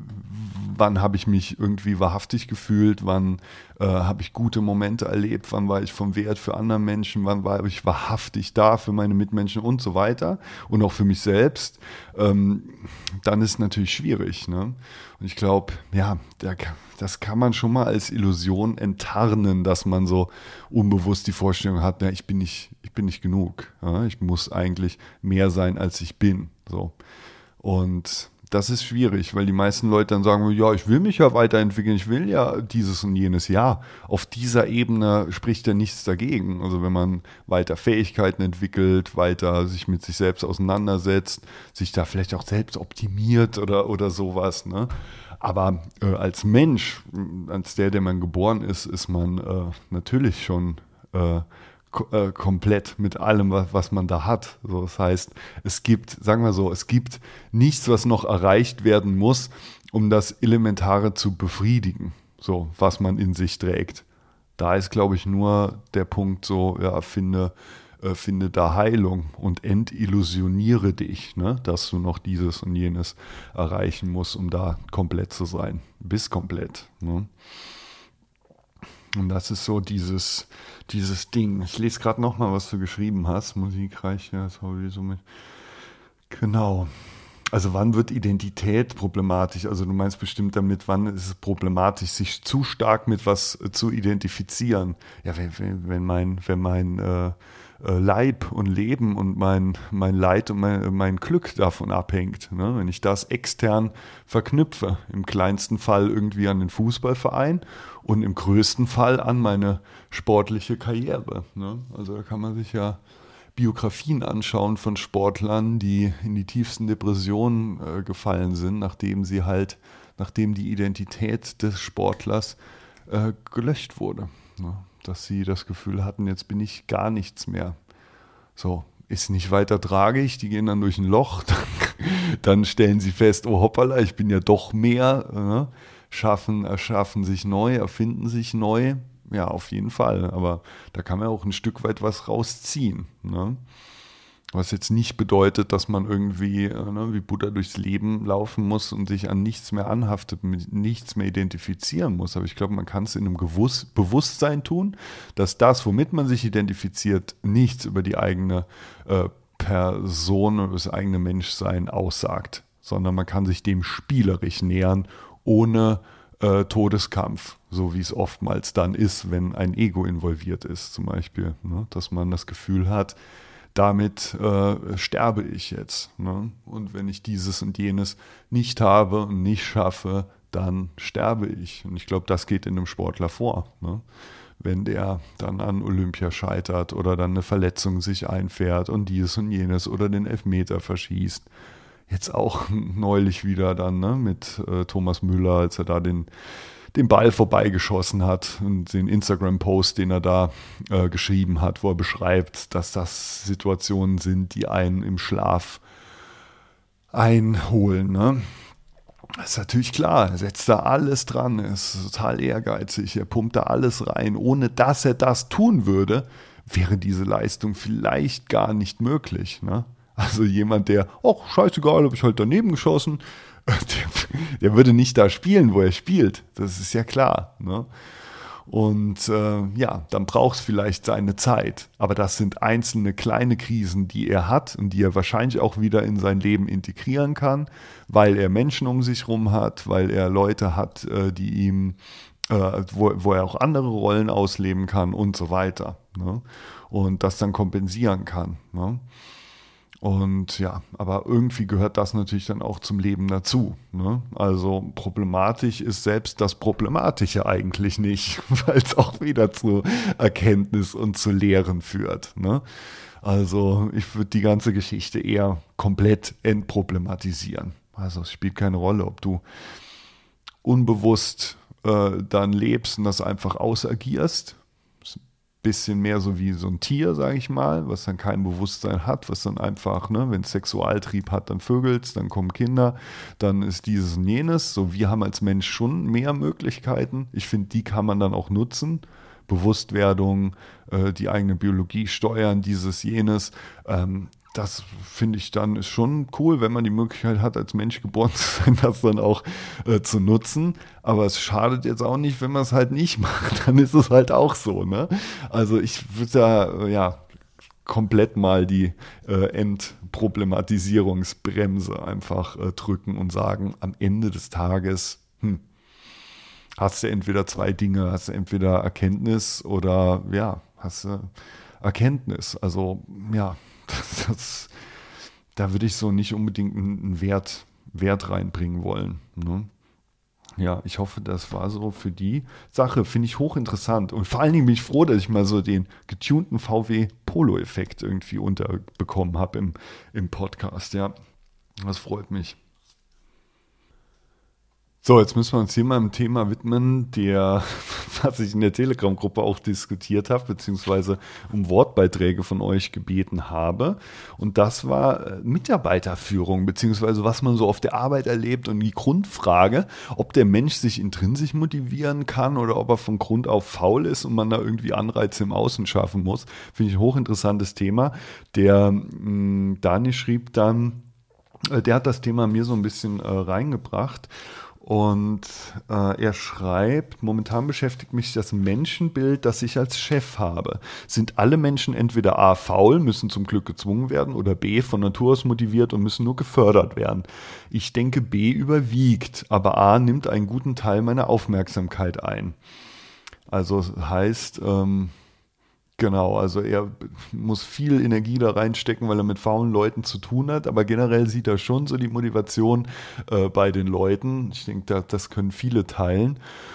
wann habe ich mich irgendwie wahrhaftig gefühlt, wann äh, habe ich gute Momente erlebt, wann war ich vom Wert für andere Menschen, wann war ich wahrhaftig da für meine Mitmenschen und so weiter und auch für mich selbst, ähm, dann ist es natürlich schwierig, ne? Und ich glaube, ja, der, das kann man schon mal als Illusion enttarnen, dass man so unbewusst die Vorstellung hat, ja, ich bin nicht, ich bin nicht genug, ja? Ich muss eigentlich mehr sein, als ich bin, so. Und das ist schwierig, weil die meisten Leute dann sagen, ja, ich will mich ja weiterentwickeln, ich will ja dieses und jenes. Ja, auf dieser Ebene spricht ja nichts dagegen. Also wenn man weiter Fähigkeiten entwickelt, weiter sich mit sich selbst auseinandersetzt, sich da vielleicht auch selbst optimiert oder, oder sowas, ne? Aber äh, als Mensch, als der, der man geboren ist, ist man äh, natürlich schon äh, Äh, komplett mit allem, was, was man da hat. So, das heißt, es gibt, sagen wir so, es gibt nichts, was noch erreicht werden muss, um das Elementare zu befriedigen, so, was man in sich trägt. Da ist, glaube ich, nur der Punkt so, ja, finde, äh, finde da Heilung und entillusioniere dich, ne, dass du noch dieses und jenes erreichen musst, um da komplett zu sein. Bis komplett, ne? Und das ist so dieses, dieses Ding. Ich lese gerade nochmal, was du geschrieben hast. Musikreich, ja, das habe ich so mit. Genau. Also wann wird Identität problematisch? Also du meinst bestimmt damit, wann ist es problematisch, sich zu stark mit was äh, zu identifizieren? Ja, wenn, wenn, wenn mein, wenn mein äh, Leib und Leben und mein, mein Leid und mein, mein Glück davon abhängt. Ne? Wenn ich das extern verknüpfe, im kleinsten Fall irgendwie an den Fußballverein und im größten Fall an meine sportliche Karriere. Ne? Also da kann man sich ja Biografien anschauen von Sportlern, die in die tiefsten Depressionen äh, gefallen sind, nachdem sie halt, nachdem die Identität des Sportlers äh, gelöscht wurde. Ne? Dass sie das Gefühl hatten, jetzt bin ich gar nichts mehr. So, ist nicht weiter tragisch, die gehen dann durch ein Loch, dann, dann stellen sie fest, oh hoppala, ich bin ja doch mehr, ne? Schaffen, erschaffen sich neu, erfinden sich neu, ja, auf jeden Fall, aber da kann man auch ein Stück weit was rausziehen, ne? Was jetzt nicht bedeutet, dass man irgendwie ne, wie Buddha durchs Leben laufen muss und sich an nichts mehr anhaftet, mit nichts mehr identifizieren muss. Aber ich glaube, man kann es in einem Gewuss- Bewusstsein tun, dass das, womit man sich identifiziert, nichts über die eigene äh, Person oder das eigene Menschsein aussagt, sondern man kann sich dem spielerisch nähern, ohne äh, Todeskampf, so wie es oftmals dann ist, wenn ein Ego involviert ist zum Beispiel. Ne? Dass man das Gefühl hat, damit äh, sterbe ich jetzt. Ne? Und wenn ich dieses und jenes nicht habe und nicht schaffe, dann sterbe ich. Und ich glaube, das geht in einem Sportler vor. Ne? Wenn der dann an Olympia scheitert oder dann eine Verletzung sich einfährt und dieses und jenes oder den Elfmeter verschießt. Jetzt auch neulich wieder dann ne, mit äh, Thomas Müller, als er da den den Ball vorbeigeschossen hat und den Instagram-Post, den er da äh, geschrieben hat, wo er beschreibt, dass das Situationen sind, die einen im Schlaf einholen. Ne? Das ist natürlich klar, er setzt da alles dran, er ist total ehrgeizig, er pumpt da alles rein. Ohne dass er das tun würde, wäre diese Leistung vielleicht gar nicht möglich. Ne? Also jemand, der, ach, scheißegal, habe ich halt daneben geschossen, Der, der würde nicht da spielen, wo er spielt. Das ist ja klar. Ne? Und äh, ja, dann braucht es vielleicht seine Zeit. Aber das sind einzelne kleine Krisen, die er hat und die er wahrscheinlich auch wieder in sein Leben integrieren kann, weil er Menschen um sich rum hat, weil er Leute hat, äh, die ihm, äh, wo, wo er auch andere Rollen ausleben kann und so weiter. Ne? Und das dann kompensieren kann. Ne? Und ja, aber irgendwie gehört das natürlich dann auch zum Leben dazu. Ne? Also problematisch ist selbst das Problematische eigentlich nicht, weil es auch wieder zu Erkenntnis und zu Lehren führt. Ne? Also ich würde die ganze Geschichte eher komplett entproblematisieren. Also es spielt keine Rolle, ob du unbewusst äh, dann lebst und das einfach ausagierst. Bisschen mehr so wie so ein Tier, sage ich mal, was dann kein Bewusstsein hat, was dann einfach, ne, wenn es Sexualtrieb hat, dann vögelt's, dann kommen Kinder, dann ist dieses und jenes. So, wir haben als Mensch schon mehr Möglichkeiten. Ich finde, die kann man dann auch nutzen. Bewusstwerdung, äh, die eigene Biologie steuern, dieses, jenes. Ähm, das finde ich dann ist schon cool, wenn man die Möglichkeit hat, als Mensch geboren zu sein, das dann auch äh, zu nutzen. Aber es schadet jetzt auch nicht, wenn man es halt nicht macht. Dann ist es halt auch so. Ne? Also ich würde da äh, ja komplett mal die äh, Entproblematisierungsbremse einfach äh, drücken und sagen, am Ende des Tages hm, hast du entweder zwei Dinge, hast du entweder Erkenntnis oder ja, hast du Erkenntnis. Also ja, Das, das, da würde ich so nicht unbedingt einen Wert Wert reinbringen wollen. Ne? Ja, ich hoffe, das war so für die Sache, finde ich hochinteressant. Und vor allen Dingen bin ich froh, dass ich mal so den getunten V W-Polo-Effekt irgendwie unterbekommen habe im, im Podcast. Ja, das freut mich. So, jetzt müssen wir uns hier mal einem Thema widmen, der, was ich in der Telegram-Gruppe auch diskutiert habe, beziehungsweise um Wortbeiträge von euch gebeten habe. Und das war Mitarbeiterführung, beziehungsweise was man so auf der Arbeit erlebt und die Grundfrage, ob der Mensch sich intrinsisch motivieren kann oder ob er von Grund auf faul ist und man da irgendwie Anreize im Außen schaffen muss. Finde ich ein hochinteressantes Thema. Der mh, Dani schrieb dann, äh, der hat das Thema mir so ein bisschen äh, reingebracht. Und äh, er schreibt, momentan beschäftigt mich das Menschenbild, das ich als Chef habe. Sind alle Menschen entweder A, faul, müssen zum Glück gezwungen werden, oder B, von Natur aus motiviert und müssen nur gefördert werden? Ich denke, B überwiegt, aber A nimmt einen guten Teil meiner Aufmerksamkeit ein. Also heißt... Ähm, Genau, also er muss viel Energie da reinstecken, weil er mit faulen Leuten zu tun hat, aber generell sieht er schon so die Motivation äh, bei den Leuten. Ich denke, da, das können viele teilen.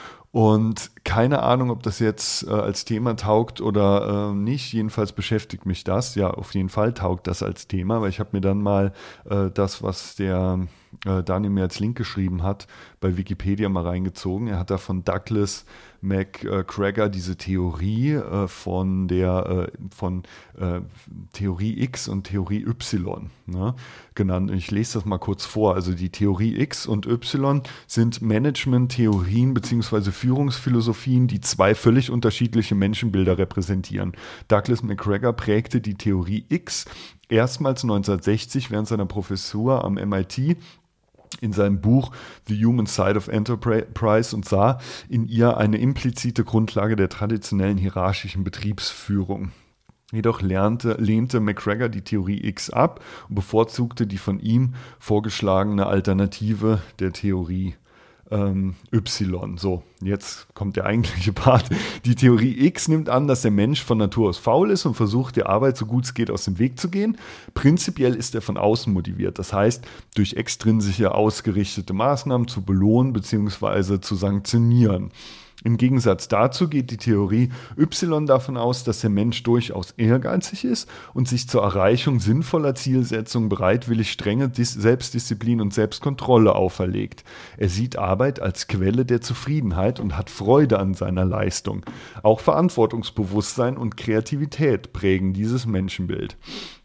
Und keine Ahnung, ob das jetzt äh, als Thema taugt oder äh, nicht. Jedenfalls beschäftigt mich das. Ja, auf jeden Fall taugt das als Thema, weil ich habe mir dann mal äh, das, was der äh, Daniel mir als Link geschrieben hat, bei Wikipedia mal reingezogen. Er hat da von Douglas McGregor diese Theorie äh, von der äh, von äh, Theorie X und Theorie Y, ne, genannt. Ich lese das mal kurz vor. Also die Theorie X und Y sind Management-Theorien bzw. Führungsphilosophien, die zwei völlig unterschiedliche Menschenbilder repräsentieren. Douglas McGregor prägte die Theorie X erstmals neunzehnhundertsechzig während seiner Professur am M I T in seinem Buch The Human Side of Enterprise und sah in ihr eine implizite Grundlage der traditionellen hierarchischen Betriebsführung. Jedoch lernte, lehnte McGregor die Theorie X ab und bevorzugte die von ihm vorgeschlagene Alternative der Theorie ähm, Y. So, jetzt kommt der eigentliche Part. Die Theorie X nimmt an, dass der Mensch von Natur aus faul ist und versucht, der Arbeit so gut es geht aus dem Weg zu gehen. Prinzipiell ist er von außen motiviert, das heißt, durch extrinsische ausgerichtete Maßnahmen zu belohnen bzw. zu sanktionieren. Im Gegensatz dazu geht die Theorie Y davon aus, dass der Mensch durchaus ehrgeizig ist und sich zur Erreichung sinnvoller Zielsetzungen bereitwillig strenge Dis- Selbstdisziplin und Selbstkontrolle auferlegt. Er sieht Arbeit als Quelle der Zufriedenheit und hat Freude an seiner Leistung. Auch Verantwortungsbewusstsein und Kreativität prägen dieses Menschenbild.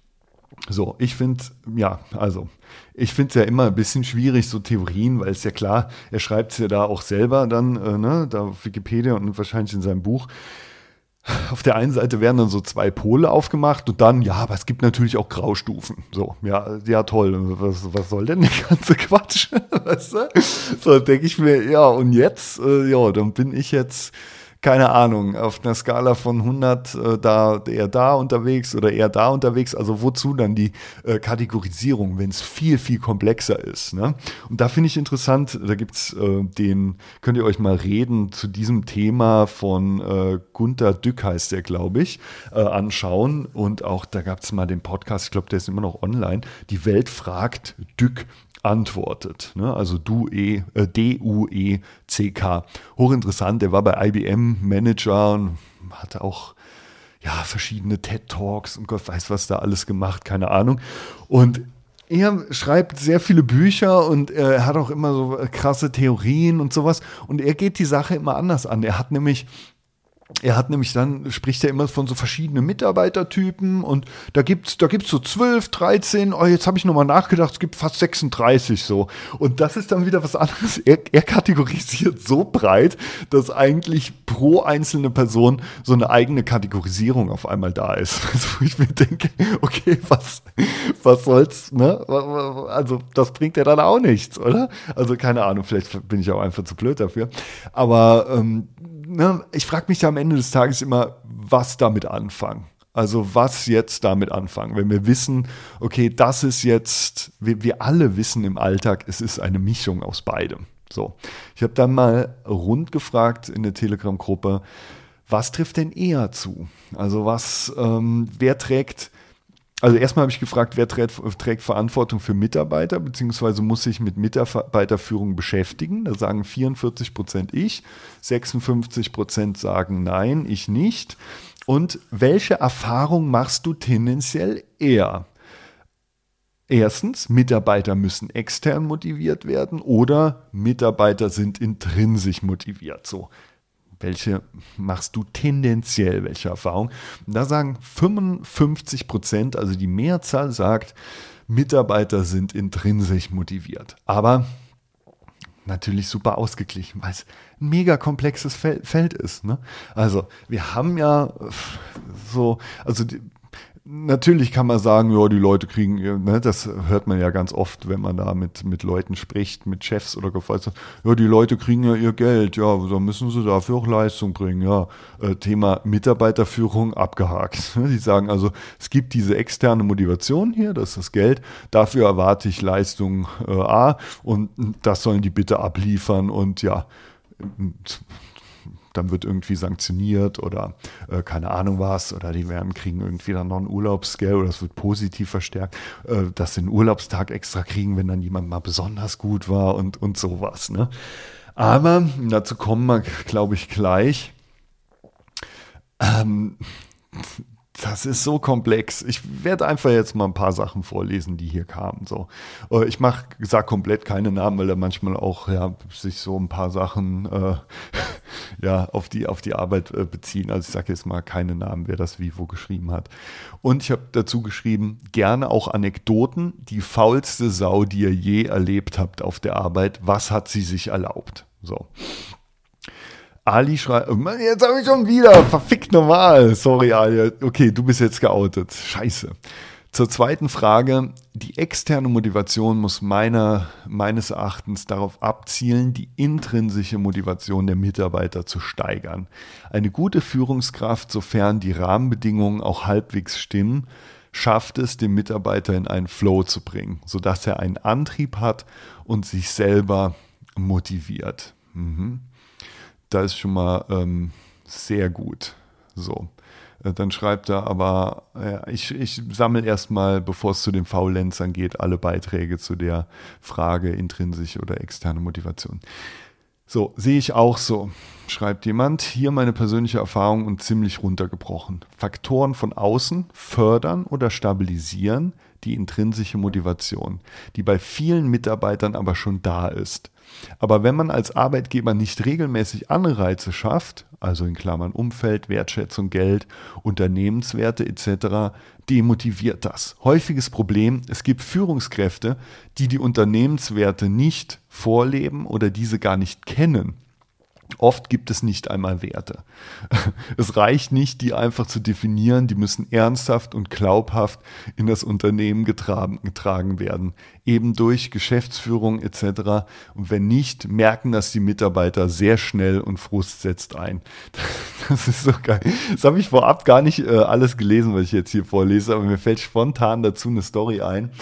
So, ich finde, ja, also, ich finde es ja immer ein bisschen schwierig, so Theorien, weil es ja klar, er schreibt es ja da auch selber dann, äh, ne, da auf Wikipedia und wahrscheinlich in seinem Buch. Auf der einen Seite werden dann so zwei Pole aufgemacht und dann, ja, aber es gibt natürlich auch Graustufen. So, ja, ja, toll. Was, was soll denn der ganze Quatsch? Weißt du? So, denke ich mir, ja, und jetzt, äh, ja, dann bin ich jetzt, keine Ahnung, auf einer Skala von hundert äh, da eher da unterwegs oder eher da unterwegs. Also wozu dann die äh, Kategorisierung, wenn es viel, viel komplexer ist. Ne? Und da finde ich interessant, da gibt es äh, den, könnt ihr euch mal reden, zu diesem Thema von äh, Gunter Dück heißt der, glaube ich, äh, anschauen. Und auch da gab es mal den Podcast, ich glaube, der ist immer noch online, Die Welt fragt Dück antwortet, ne? Also du e, äh, D U E C K. Hochinteressant, der war bei I B M Manager und hatte auch ja, verschiedene TED-Talks und Gott weiß, was da alles gemacht, keine Ahnung. Und er schreibt sehr viele Bücher und er hat auch immer so krasse Theorien und sowas. Und er geht die Sache immer anders an. Er hat nämlich Er hat nämlich dann, spricht er immer von so verschiedenen Mitarbeitertypen und da gibt's, da gibt's so zwölf, dreizehn, oh, jetzt habe ich nochmal nachgedacht, es gibt fast sechsunddreißig so. Und das ist dann wieder was anderes. Er, er kategorisiert so breit, dass eigentlich pro einzelne Person so eine eigene Kategorisierung auf einmal da ist. Also wo ich mir denke, okay, was, was soll's, ne? Also das bringt ja dann auch nichts, oder? Also keine Ahnung, vielleicht bin ich auch einfach zu blöd dafür. Aber ähm, Ne, ich frage mich da am Ende des Tages immer, was damit anfangen. Also was jetzt damit anfangen, wenn wir wissen, okay, das ist jetzt, wir, wir alle wissen im Alltag, es ist eine Mischung aus beidem. So, ich habe dann mal rund gefragt in der Telegram-Gruppe, was trifft denn eher zu? Also was, ähm, wer trägt Also erstmal habe ich gefragt, wer trägt, trägt Verantwortung für Mitarbeiter, beziehungsweise muss sich mit Mitarbeiterführung beschäftigen. Da sagen vierundvierzig Prozent ich, sechsundfünfzig Prozent sagen nein, ich nicht. Und welche Erfahrung machst du tendenziell eher? Erstens, Mitarbeiter müssen extern motiviert werden oder Mitarbeiter sind intrinsisch motiviert. So, welche machst du tendenziell, welche Erfahrung? Und da sagen fünfundfünfzig Prozent, also die Mehrzahl sagt, Mitarbeiter sind intrinsisch motiviert. Aber natürlich super ausgeglichen, weil es ein mega komplexes Feld ist. Ne? Also wir haben ja so, also die, natürlich kann man sagen, ja, die Leute kriegen, ne, das hört man ja ganz oft, wenn man da mit, mit Leuten spricht, mit Chefs oder Gefallenen, ja, die Leute kriegen ja ihr Geld, ja, dann müssen sie dafür auch Leistung bringen, ja. Äh, Thema Mitarbeiterführung abgehakt. Die sagen also, es gibt diese externe Motivation hier, das ist das Geld, dafür erwarte ich Leistung äh, A und das sollen die bitte abliefern und ja, dann wird irgendwie sanktioniert oder äh, keine Ahnung was oder die werden kriegen irgendwie dann noch ein Urlaubsgeld oder es wird positiv verstärkt, äh, dass sie einen Urlaubstag extra kriegen, wenn dann jemand mal besonders gut war und, und sowas. Ne? Aber dazu kommen wir, glaube ich, gleich. Ähm, Das ist so komplex. Ich werde einfach jetzt mal ein paar Sachen vorlesen, die hier kamen. So, ich mache, sag komplett keine Namen, weil da manchmal auch ja sich so ein paar Sachen äh, ja auf die auf die Arbeit äh, beziehen. Also ich sage jetzt mal keine Namen, wer das wie wo geschrieben hat. Und ich habe dazu geschrieben, gerne auch Anekdoten. Die faulste Sau, die ihr je erlebt habt auf der Arbeit. Was hat sie sich erlaubt? So. Ali schreibt, jetzt habe ich schon wieder, verfickt normal. Sorry, Ali. Okay, du bist jetzt geoutet. Scheiße. Zur zweiten Frage. Die externe Motivation muss meiner, meines Erachtens darauf abzielen, die intrinsische Motivation der Mitarbeiter zu steigern. Eine gute Führungskraft, sofern die Rahmenbedingungen auch halbwegs stimmen, schafft es, den Mitarbeiter in einen Flow zu bringen, sodass er einen Antrieb hat und sich selber motiviert. Mhm. Da ist schon mal ähm, sehr gut. So, äh, dann schreibt er aber, äh, ich, ich sammle erstmal, bevor es zu den Faulenzern geht, alle Beiträge zu der Frage intrinsische oder externe Motivation. So, sehe ich auch so, schreibt jemand. Hier meine persönliche Erfahrung und ziemlich runtergebrochen. Faktoren von außen fördern oder stabilisieren die intrinsische Motivation, die bei vielen Mitarbeitern aber schon da ist. Aber wenn man als Arbeitgeber nicht regelmäßig Anreize schafft, also in Klammern Umfeld, Wertschätzung, Geld, Unternehmenswerte et cetera, demotiviert das. Häufiges Problem, es gibt Führungskräfte, die die Unternehmenswerte nicht vorleben oder diese gar nicht kennen. Oft gibt es nicht einmal Werte. Es reicht nicht, die einfach zu definieren, die müssen ernsthaft und glaubhaft in das Unternehmen getragen, getragen werden, eben durch Geschäftsführung et cetera. Und wenn nicht, merken das die Mitarbeiter sehr schnell und Frust setzt ein. Das ist so geil. Das habe ich vorab gar nicht äh, alles gelesen, was ich jetzt hier vorlese, aber mir fällt spontan dazu eine Story ein.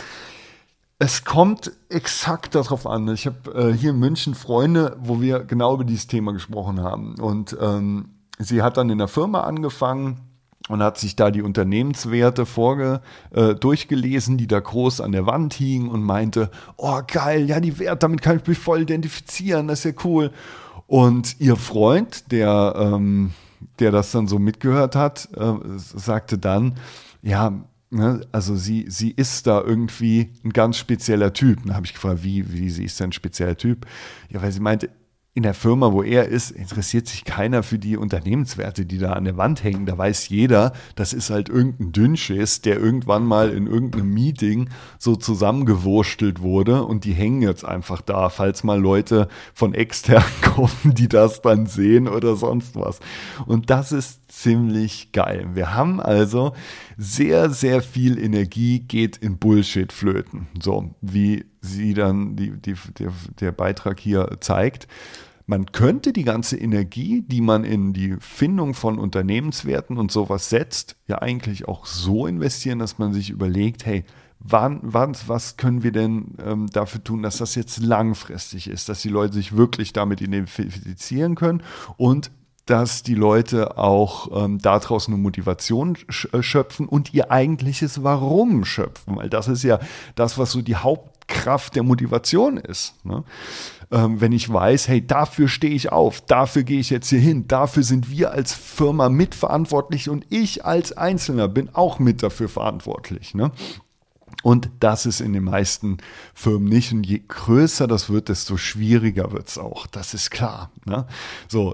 Es kommt exakt darauf an. Ich habe äh, hier in München Freunde, wo wir genau über dieses Thema gesprochen haben. Und ähm, sie hat dann in der Firma angefangen und hat sich da die Unternehmenswerte vorge äh, durchgelesen, die da groß an der Wand hingen und meinte, oh geil, ja die Werte, damit kann ich mich voll identifizieren, das ist ja cool. Und ihr Freund, der, ähm, der das dann so mitgehört hat, äh, sagte dann, ja, Ne, also sie, sie ist da irgendwie ein ganz spezieller Typ. Dann habe ich gefragt, wie, wie sie ist denn ein spezieller Typ? Ja, weil sie meinte, in der Firma, wo er ist, interessiert sich keiner für die Unternehmenswerte, die da an der Wand hängen. Da weiß jeder, das ist halt irgendein Dünnschiss, der irgendwann mal in irgendeinem Meeting so zusammengewurstelt wurde und die hängen jetzt einfach da, falls mal Leute von extern kommen, die das dann sehen oder sonst was. Und das ist ziemlich geil. Wir haben also sehr, sehr viel Energie geht in Bullshit flöten. So, wie sie dann die, die, der, der Beitrag hier zeigt. Man könnte die ganze Energie, die man in die Findung von Unternehmenswerten und sowas setzt, ja eigentlich auch so investieren, dass man sich überlegt, hey, wann, wann, was können wir denn ähm, dafür tun, dass das jetzt langfristig ist, dass die Leute sich wirklich damit identifizieren können und dass die Leute auch ähm, daraus eine Motivation schöpfen und ihr eigentliches Warum schöpfen, weil das ist ja das, was so die Hauptkraft der Motivation ist, ne? Ähm, wenn ich weiß, hey, dafür stehe ich auf, dafür gehe ich jetzt hier hin, dafür sind wir als Firma mitverantwortlich und ich als Einzelner bin auch mit dafür verantwortlich, ne? Und das ist in den meisten Firmen nicht. Und je größer das wird, desto schwieriger wird es auch. Das ist klar, ne? So,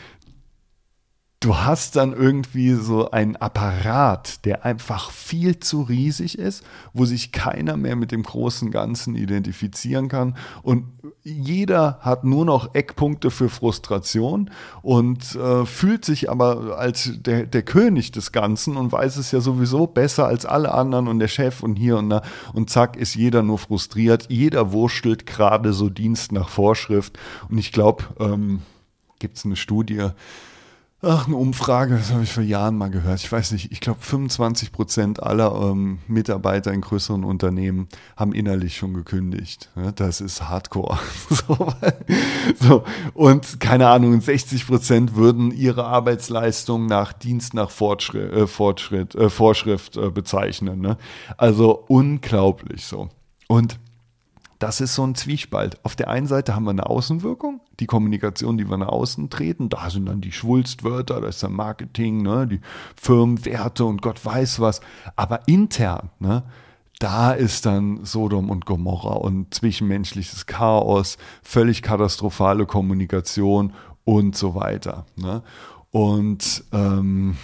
du hast dann irgendwie so einen Apparat, der einfach viel zu riesig ist, wo sich keiner mehr mit dem großen Ganzen identifizieren kann. Und jeder hat nur noch Eckpunkte für Frustration und äh, fühlt sich aber als der, der König des Ganzen und weiß es ja sowieso besser als alle anderen und der Chef und hier und da. Und zack, ist jeder nur frustriert. Jeder wurstelt gerade so Dienst nach Vorschrift. Und ich glaube, ähm, gibt es eine Studie, Ach, eine Umfrage, das habe ich vor Jahren mal gehört. Ich weiß nicht, ich glaube fünfundzwanzig Prozent aller ähm, Mitarbeiter in größeren Unternehmen haben innerlich schon gekündigt. Ja, das ist Hardcore. so, so. Und keine Ahnung, sechzig Prozent würden ihre Arbeitsleistung nach Dienst nach Fortschritt, äh, Fortschritt, äh, Vorschrift äh, bezeichnen. Ne? Also unglaublich so. Und das ist so ein Zwiespalt. Auf der einen Seite haben wir eine Außenwirkung, die Kommunikation, die wir nach außen treten. Da sind dann die Schwulstwörter, da ist dann Marketing, ne, die Firmenwerte und Gott weiß was. Aber intern, ne, da ist dann Sodom und Gomorra und zwischenmenschliches Chaos, völlig katastrophale Kommunikation und so weiter. Ne. Und ähm,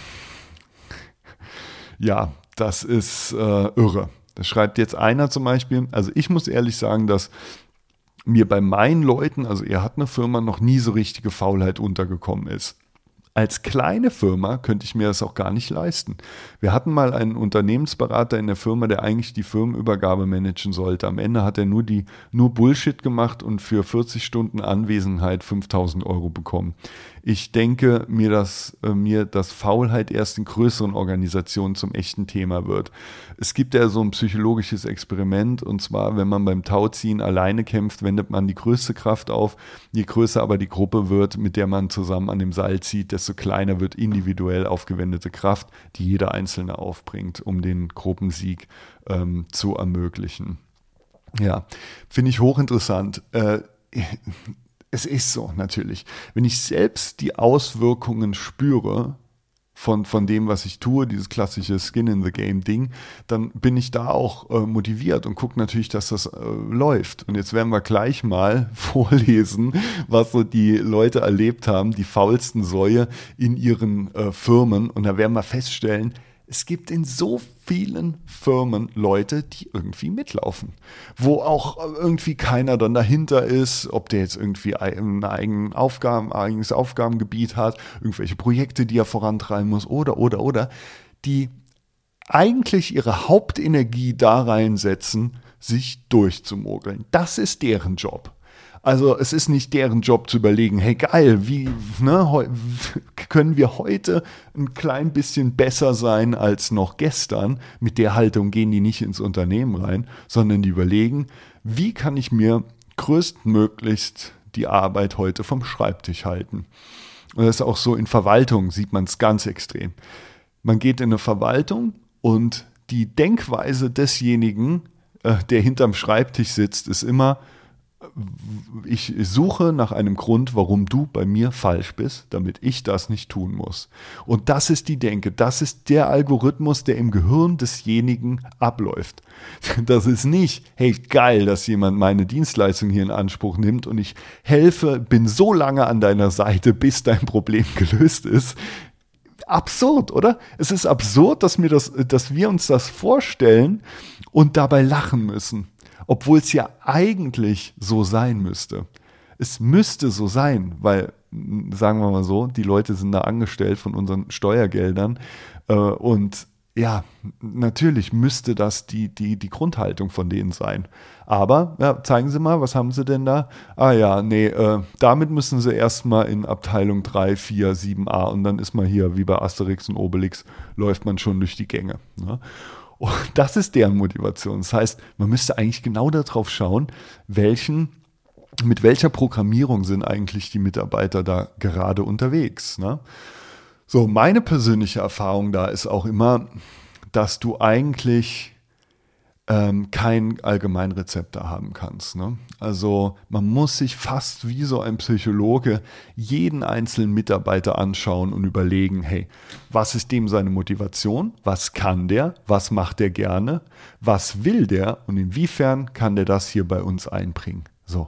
ja, das ist äh, irre. Da schreibt jetzt einer zum Beispiel, also ich muss ehrlich sagen, dass mir bei meinen Leuten, also er hat eine Firma, noch nie so richtige Faulheit untergekommen ist. Als kleine Firma könnte ich mir das auch gar nicht leisten. Wir hatten mal einen Unternehmensberater in der Firma, der eigentlich die Firmenübergabe managen sollte. Am Ende hat er nur die nur Bullshit gemacht und für vierzig Stunden Anwesenheit fünftausend Euro bekommen. Ich denke mir, dass äh, mir das Faulheit erst in größeren Organisationen zum echten Thema wird. Es gibt ja so ein psychologisches Experiment, und zwar, wenn man beim Tauziehen alleine kämpft, wendet man die größte Kraft auf. Je größer aber die Gruppe wird, mit der man zusammen an dem Seil zieht, desto kleiner wird individuell aufgewendete Kraft, die jeder Einzelne aufbringt, um den Gruppensieg ähm, zu ermöglichen. Ja, finde ich hochinteressant. Äh, Es ist so, natürlich. Wenn ich selbst die Auswirkungen spüre von, von dem, was ich tue, dieses klassische Skin-in-the-Game-Ding, dann bin ich da auch äh, motiviert und gucke natürlich, dass das äh, läuft. Und jetzt werden wir gleich mal vorlesen, was so die Leute erlebt haben, die faulsten Säue in ihren äh, Firmen. Und da werden wir feststellen, es gibt in so vielen Firmen Leute, die irgendwie mitlaufen, wo auch irgendwie keiner dann dahinter ist, ob der jetzt irgendwie ein eigenen Aufgaben, eigenes Aufgabengebiet hat, irgendwelche Projekte, die er vorantreiben muss oder, oder, oder, die eigentlich ihre Hauptenergie da reinsetzen, sich durchzumogeln. Das ist deren Job. Also es ist nicht deren Job zu überlegen, hey geil, wie ne, heu, können wir heute ein klein bisschen besser sein als noch gestern? Mit der Haltung gehen die nicht ins Unternehmen rein, sondern die überlegen, wie kann ich mir größtmöglichst die Arbeit heute vom Schreibtisch halten? Und das ist auch so in Verwaltung, sieht man es ganz extrem. Man geht in eine Verwaltung und die Denkweise desjenigen, äh, der hinterm Schreibtisch sitzt, ist immer, ich suche nach einem Grund, warum du bei mir falsch bist, damit ich das nicht tun muss. Und das ist die Denke, das ist der Algorithmus, der im Gehirn desjenigen abläuft. Das ist nicht, hey geil, dass jemand meine Dienstleistung hier in Anspruch nimmt und ich helfe, bin so lange an deiner Seite, bis dein Problem gelöst ist. Absurd, oder? Es ist absurd, dass, mir das, dass wir uns das vorstellen und dabei lachen müssen. Obwohl es ja eigentlich so sein müsste. Es müsste so sein, weil, sagen wir mal so, die Leute sind da angestellt von unseren Steuergeldern äh, und ja, natürlich müsste das die, die, die Grundhaltung von denen sein. Aber, ja, zeigen Sie mal, was haben Sie denn da? Ah ja, nee, äh, damit müssen Sie erstmal in Abteilung drei, vier, sieben a und dann ist man hier, wie bei Asterix und Obelix, läuft man schon durch die Gänge, ne? Und das ist deren Motivation. Das heißt, man müsste eigentlich genau darauf schauen, welchen mit welcher Programmierung sind eigentlich die Mitarbeiter da gerade unterwegs, ne? So, meine persönliche Erfahrung da ist auch immer, dass du eigentlich ähm, kein Allgemeinrezept da haben kannst, ne? Also man muss sich fast wie so ein Psychologe jeden einzelnen Mitarbeiter anschauen und überlegen, hey, was ist dem seine Motivation? Was kann der? Was macht der gerne? Was will der? Und inwiefern kann der das hier bei uns einbringen? So.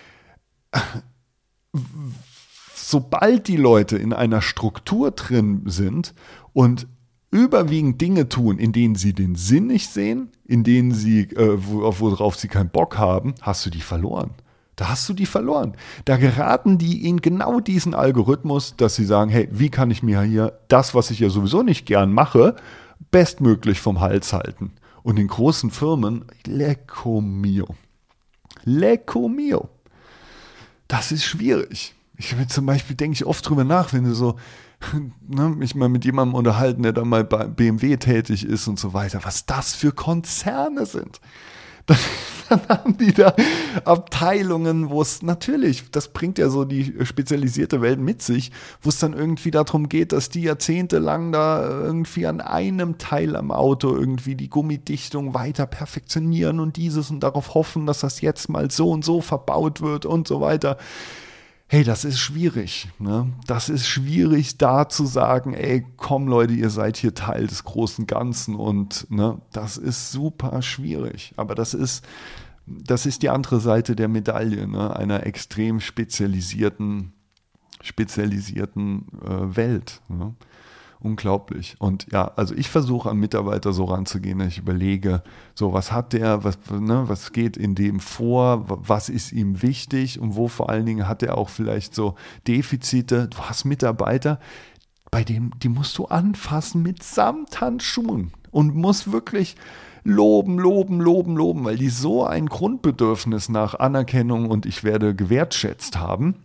Sobald die Leute in einer Struktur drin sind und überwiegend Dinge tun, in denen sie den Sinn nicht sehen, in denen sie, äh, worauf sie keinen Bock haben, hast du die verloren. Da hast du die verloren. Da geraten die in genau diesen Algorithmus, dass sie sagen, hey, wie kann ich mir hier das, was ich ja sowieso nicht gern mache, bestmöglich vom Hals halten. Und in großen Firmen, lecco mio. Lecco mio. Das ist schwierig. Ich bin zum Beispiel, denke ich oft drüber nach, wenn du so, ne, mich mal mit jemandem unterhalten, der da mal bei B M W tätig ist und so weiter, was das für Konzerne sind. Dann, dann haben die da Abteilungen, wo es natürlich, das bringt ja so die spezialisierte Welt mit sich, wo es dann irgendwie darum geht, dass die jahrzehntelang da irgendwie an einem Teil am Auto irgendwie die Gummidichtung weiter perfektionieren und dieses und darauf hoffen, dass das jetzt mal so und so verbaut wird und so weiter. Hey, das ist schwierig, ne? Das ist schwierig, da zu sagen, ey, komm Leute, ihr seid hier Teil des großen Ganzen und ne, das ist super schwierig. Aber das ist, das ist die andere Seite der Medaille, ne? Einer extrem spezialisierten, spezialisierten äh, Welt, ne? Unglaublich. Und ja, also ich versuche am Mitarbeiter so ranzugehen, dass ich überlege, so was hat der, was, ne, was geht in dem vor, was ist ihm wichtig und wo vor allen Dingen hat er auch vielleicht so Defizite. Du hast Mitarbeiter, bei denen, die musst du anfassen mit Samthandschuhen und musst wirklich loben, loben, loben, loben, weil die so ein Grundbedürfnis nach Anerkennung und ich werde gewertschätzt haben.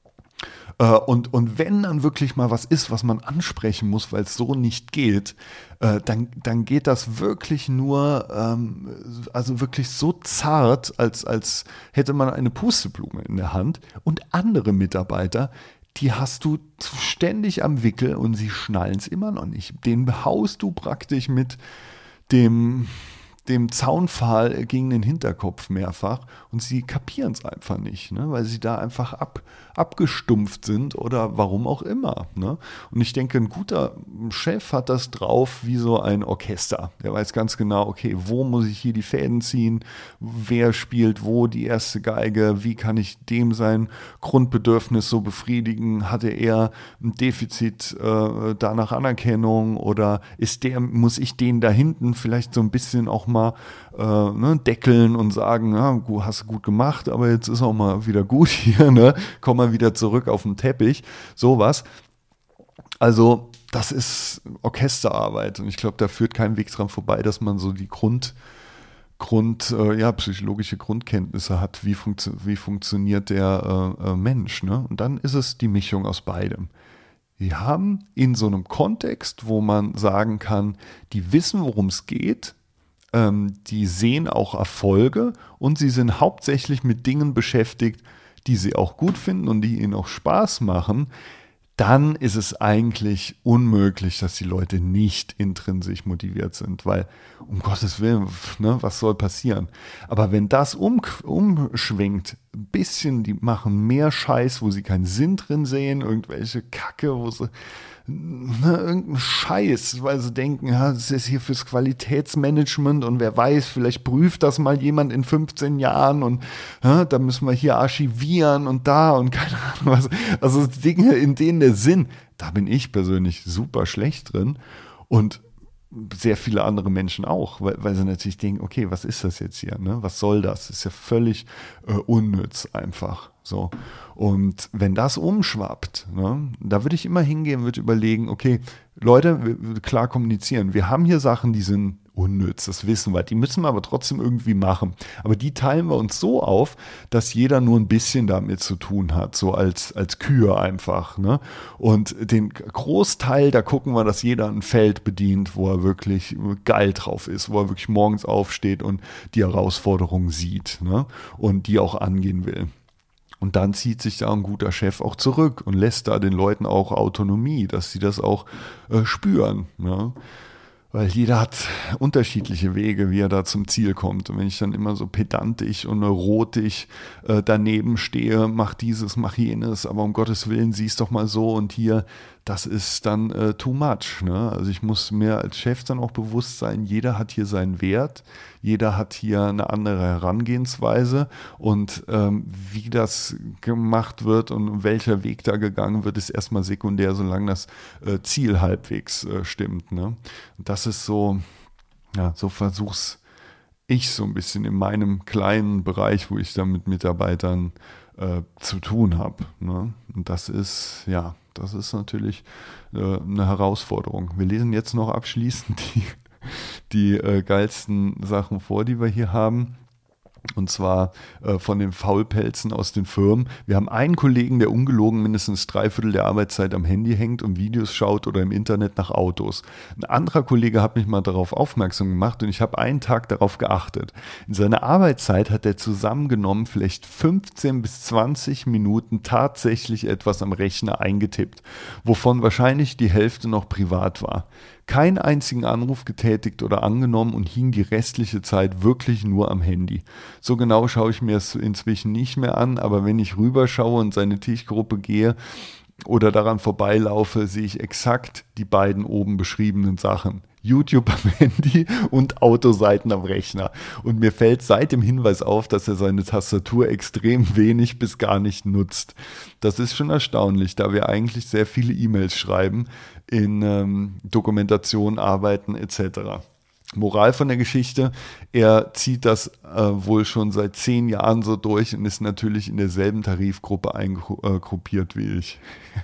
Und, und wenn dann wirklich mal was ist, was man ansprechen muss, weil es so nicht geht, äh, dann, dann geht das wirklich nur, ähm, also wirklich so zart, als, als hätte man eine Pusteblume in der Hand. Und andere Mitarbeiter, die hast du ständig am Wickel und sie schnallen es immer noch nicht. Den behaust du praktisch mit dem... dem Zaunpfahl gegen den Hinterkopf mehrfach und sie kapieren es einfach nicht, ne? Weil sie da einfach ab, abgestumpft sind oder warum auch immer. Ne? Und ich denke, ein guter Chef hat das drauf wie so ein Orchester. Der weiß ganz genau, okay, wo muss ich hier die Fäden ziehen, wer spielt wo die erste Geige, wie kann ich dem sein Grundbedürfnis so befriedigen, hatte er ein Defizit äh, da nach Anerkennung oder ist der, muss ich den da hinten vielleicht so ein bisschen auch mal Äh, ne, deckeln und sagen, ja, hast du gut gemacht, aber jetzt ist auch mal wieder gut hier, ne? Komm mal wieder zurück auf den Teppich, sowas. Also das ist Orchesterarbeit und ich glaube, da führt kein Weg dran vorbei, dass man so die Grund, Grund äh, ja, psychologische Grundkenntnisse hat, wie, funktio- wie funktioniert der äh, äh, Mensch, ne? Und dann ist es die Mischung aus beidem. Die haben in so einem Kontext, wo man sagen kann, die wissen, worum es geht, die sehen auch Erfolge und sie sind hauptsächlich mit Dingen beschäftigt, die sie auch gut finden und die ihnen auch Spaß machen, dann ist es eigentlich unmöglich, dass die Leute nicht intrinsisch motiviert sind, weil um Gottes Willen, ne, was soll passieren? Aber wenn das um, umschwenkt, ein bisschen, die machen mehr Scheiß, wo sie keinen Sinn drin sehen, irgendwelche Kacke, wo sie ne, irgendeinen Scheiß, weil sie denken, ja, das ist hier fürs Qualitätsmanagement und wer weiß, vielleicht prüft das mal jemand in fünfzehn Jahren und ja, da müssen wir hier archivieren und da und keine Ahnung was. Also Dinge, in denen der Sinn, da bin ich persönlich super schlecht drin und sehr viele andere Menschen auch, weil, weil sie natürlich denken, okay, was ist das jetzt hier, ne? Was soll das? Das ist ja völlig äh, unnütz einfach. So. Und wenn das umschwappt, ne, da würde ich immer hingehen, würde überlegen, okay, Leute, wir, klar kommunizieren. Wir haben hier Sachen, die sind unnütz, das wissen wir. Die müssen wir aber trotzdem irgendwie machen. Aber die teilen wir uns so auf, dass jeder nur ein bisschen damit zu tun hat, so als, als Kühe einfach. Ne? Und den Großteil, da gucken wir, dass jeder ein Feld bedient, wo er wirklich geil drauf ist, wo er wirklich morgens aufsteht und die Herausforderung sieht, ne? Und die auch angehen will. Und dann zieht sich da ein guter Chef auch zurück und lässt da den Leuten auch Autonomie, dass sie das auch äh, spüren. Ja? Weil jeder hat unterschiedliche Wege, wie er da zum Ziel kommt. Und wenn ich dann immer so pedantisch und neurotisch äh, daneben stehe, mach dieses, mach jenes, aber um Gottes Willen, sieh's doch mal so und hier, das ist dann äh, too much. Ne? Also ich muss mir als Chef dann auch bewusst sein, jeder hat hier seinen Wert, jeder hat hier eine andere Herangehensweise und ähm, wie das gemacht wird und welcher Weg da gegangen wird, ist erstmal sekundär, solange das äh, Ziel halbwegs äh, stimmt. Ne? Und das ist so, ja, so versuch's ich so ein bisschen in meinem kleinen Bereich, wo ich dann mit Mitarbeitern äh, zu tun habe. Ne? Und das ist, ja, das ist natürlich äh, eine Herausforderung. Wir lesen jetzt noch abschließend die, die äh, geilsten Sachen vor, die wir hier haben. Und zwar äh, von den Faulpelzen aus den Firmen. Wir haben einen Kollegen, der ungelogen mindestens drei Viertel der Arbeitszeit am Handy hängt und Videos schaut oder im Internet nach Autos. Ein anderer Kollege hat mich mal darauf aufmerksam gemacht und ich habe einen Tag darauf geachtet. In seiner Arbeitszeit hat er zusammengenommen vielleicht fünfzehn bis zwanzig Minuten tatsächlich etwas am Rechner eingetippt, wovon wahrscheinlich die Hälfte noch privat war. Keinen einzigen Anruf getätigt oder angenommen und hing die restliche Zeit wirklich nur am Handy. So genau schaue ich mir es inzwischen nicht mehr an, aber wenn ich rüberschaue und seine Tischgruppe gehe oder daran vorbeilaufe, sehe ich exakt die beiden oben beschriebenen Sachen. YouTube am Handy und Autoseiten am Rechner. Und mir fällt seit dem Hinweis auf, dass er seine Tastatur extrem wenig bis gar nicht nutzt. Das ist schon erstaunlich, da wir eigentlich sehr viele E-Mails schreiben, in ähm, Dokumentation arbeiten et cetera. Moral von der Geschichte, er zieht das äh, wohl schon seit zehn Jahren so durch und ist natürlich in derselben Tarifgruppe eingruppiert wie ich.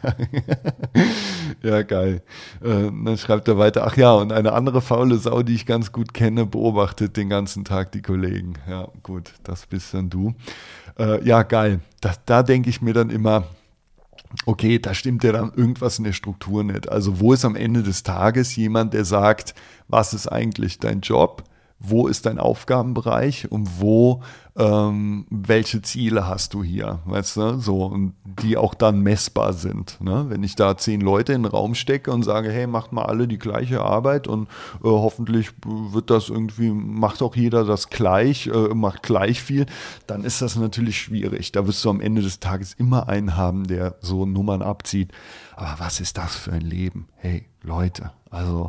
Ja, geil. Äh, dann schreibt er weiter, ach ja, und eine andere faule Sau, die ich ganz gut kenne, beobachtet den ganzen Tag die Kollegen. Ja, gut, das bist dann du. Äh, ja, geil. Das, da denke ich mir dann immer, okay, da stimmt ja dann irgendwas in der Struktur nicht. Also wo ist am Ende des Tages jemand, der sagt, was ist eigentlich dein Job, wo ist dein Aufgabenbereich und wo, ähm, welche Ziele hast du hier, weißt du, so, und die auch dann messbar sind, ne? Wenn ich da zehn Leute in den Raum stecke und sage, hey, macht mal alle die gleiche Arbeit und äh, hoffentlich wird das irgendwie, macht auch jeder das gleich, äh, macht gleich viel, dann ist das natürlich schwierig. Da wirst du am Ende des Tages immer einen haben, der so Nummern abzieht. Aber was ist das für ein Leben? Hey, Leute, also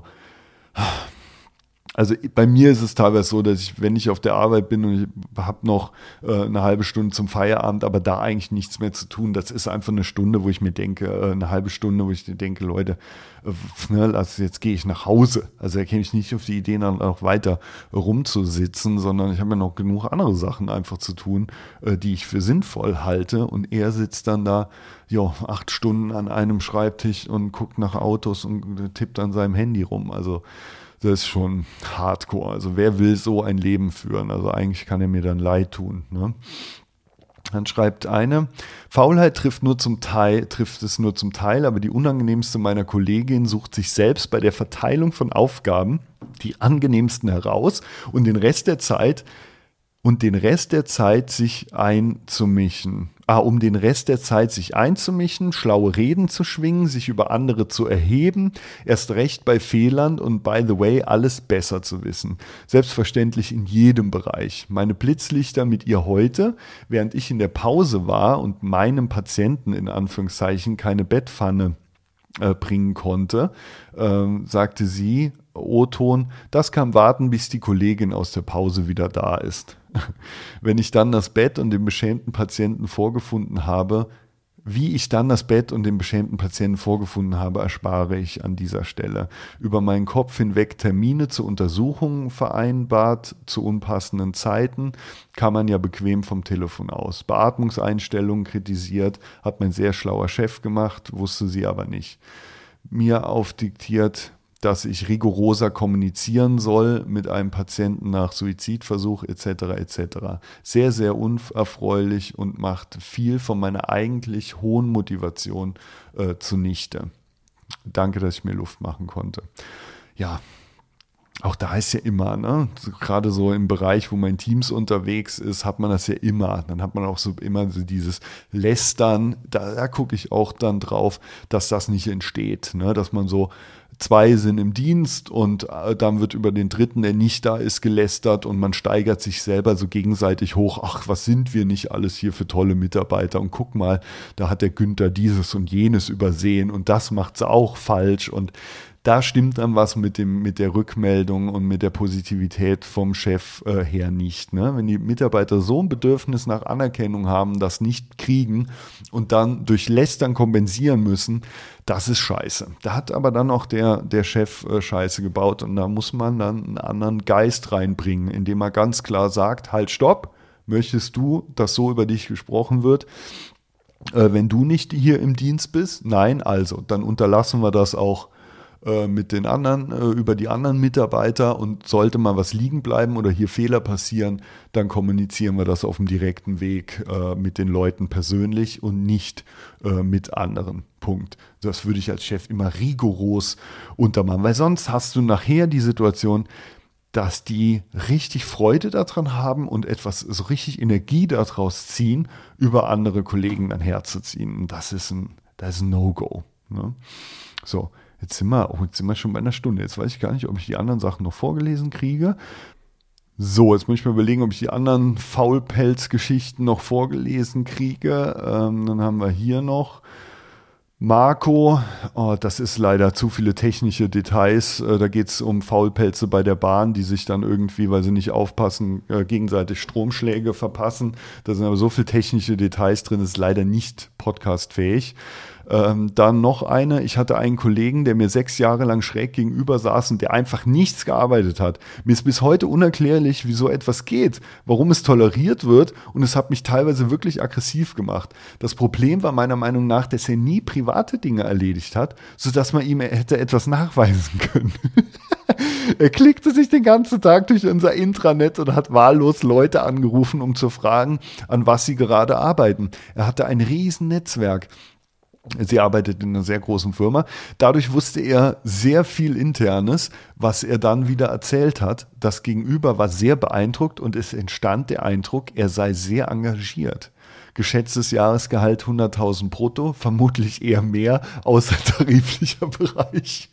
Also bei mir ist es teilweise so, dass ich, wenn ich auf der Arbeit bin und ich habe noch äh, eine halbe Stunde zum Feierabend, aber da eigentlich nichts mehr zu tun, das ist einfach eine Stunde, wo ich mir denke, äh, eine halbe Stunde, wo ich mir denke, Leute, äh, ne, also jetzt gehe ich nach Hause. Also da käme ich nicht auf die Idee, dann auch weiter rumzusitzen, sondern ich habe ja noch genug andere Sachen einfach zu tun, äh, die ich für sinnvoll halte. Und er sitzt dann da, ja, acht Stunden an einem Schreibtisch und guckt nach Autos und tippt an seinem Handy rum. Also das ist schon hardcore. Also wer will so ein Leben führen? Also eigentlich kann er mir dann leid tun. Ne? Dann schreibt eine, Faulheit trifft nur zum Teil, trifft es nur zum Teil, aber die unangenehmste meiner Kollegin sucht sich selbst bei der Verteilung von Aufgaben die angenehmsten heraus und den Rest der Zeit und den Rest der Zeit sich einzumischen. Ah, um den Rest der Zeit sich einzumischen, schlaue Reden zu schwingen, sich über andere zu erheben, erst recht bei Fehlern und by the way, alles besser zu wissen. Selbstverständlich in jedem Bereich. Meine Blitzlichter mit ihr heute, während ich in der Pause war und meinem Patienten in Anführungszeichen keine Bettpfanne äh, bringen konnte, äh, sagte sie, O-Ton, das kann warten, bis die Kollegin aus der Pause wieder da ist. Wenn ich dann das Bett und den beschämten Patienten vorgefunden habe, wie ich dann das Bett und den beschämten Patienten vorgefunden habe, erspare ich an dieser Stelle. Über meinen Kopf hinweg Termine zu Untersuchungen vereinbart, zu unpassenden Zeiten, kann man ja bequem vom Telefon aus. Beatmungseinstellungen kritisiert, hat mein sehr schlauer Chef gemacht, wusste sie aber nicht. Mir aufdiktiert, dass ich rigoroser kommunizieren soll mit einem Patienten nach Suizidversuch et cetera et cetera. Sehr, sehr unerfreulich und macht viel von meiner eigentlich hohen Motivation äh, zunichte. Danke, dass ich mir Luft machen konnte. Ja, auch da ist ja immer, ne, so, gerade so im Bereich, wo man Teams unterwegs ist, hat man das ja immer. Dann hat man auch so immer so dieses Lästern, da, da gucke ich auch dann drauf, dass das nicht entsteht, ne, dass man so, zwei sind im Dienst und dann wird über den dritten, der nicht da ist, gelästert und man steigert sich selber so gegenseitig hoch. Ach, was sind wir nicht alles hier für tolle Mitarbeiter und guck mal, da hat der Günther dieses und jenes übersehen und das macht's auch falsch und da stimmt dann was mit dem, mit der Rückmeldung und mit der Positivität vom Chef äh, her nicht. Ne? Wenn die Mitarbeiter so ein Bedürfnis nach Anerkennung haben, das nicht kriegen und dann durch Lästern kompensieren müssen, das ist scheiße. Da hat aber dann auch der, der Chef äh, Scheiße gebaut und da muss man dann einen anderen Geist reinbringen, indem man ganz klar sagt, halt, stopp, möchtest du, dass so über dich gesprochen wird? Äh, wenn du nicht hier im Dienst bist? Nein, also, dann unterlassen wir das auch mit den anderen, über die anderen Mitarbeiter und sollte mal was liegen bleiben oder hier Fehler passieren, dann kommunizieren wir das auf dem direkten Weg äh, mit den Leuten persönlich und nicht äh, mit anderen. Punkt. Das würde ich als Chef immer rigoros untermachen, weil sonst hast du nachher die Situation, dass die richtig Freude daran haben und etwas so richtig Energie daraus ziehen, über andere Kollegen dann herzuziehen. Und das ist ein, das ist ein No-Go. Ne? So. Jetzt sind, wir, oh, jetzt sind wir schon bei einer Stunde. Jetzt weiß ich gar nicht, ob ich die anderen Sachen noch vorgelesen kriege. So, jetzt muss ich mir überlegen, ob ich die anderen Faulpelz-Geschichten noch vorgelesen kriege. Ähm, dann haben wir hier noch Marco. Oh, das ist leider zu viele technische Details. Äh, da geht es um Faulpelze bei der Bahn, die sich dann irgendwie, weil sie nicht aufpassen, äh, gegenseitig Stromschläge verpassen. Da sind aber so viele technische Details drin, das ist leider nicht podcastfähig. Ähm, dann noch eine, ich hatte einen Kollegen, der mir sechs Jahre lang schräg gegenüber saß und der einfach nichts gearbeitet hat. Mir ist bis heute unerklärlich, wie so etwas geht, warum es toleriert wird und es hat mich teilweise wirklich aggressiv gemacht. Das Problem war meiner Meinung nach, dass er nie private Dinge erledigt hat, sodass man ihm hätte etwas nachweisen können. Er klickte sich den ganzen Tag durch unser Intranet und hat wahllos Leute angerufen, um zu fragen, an was sie gerade arbeiten. Er hatte ein riesen Netzwerk. Sie arbeitet in einer sehr großen Firma. Dadurch wusste er sehr viel Internes, was er dann wieder erzählt hat. Das Gegenüber war sehr beeindruckt und es entstand der Eindruck, er sei sehr engagiert. Geschätztes Jahresgehalt hunderttausend brutto, vermutlich eher mehr, außertariflicher Bereich.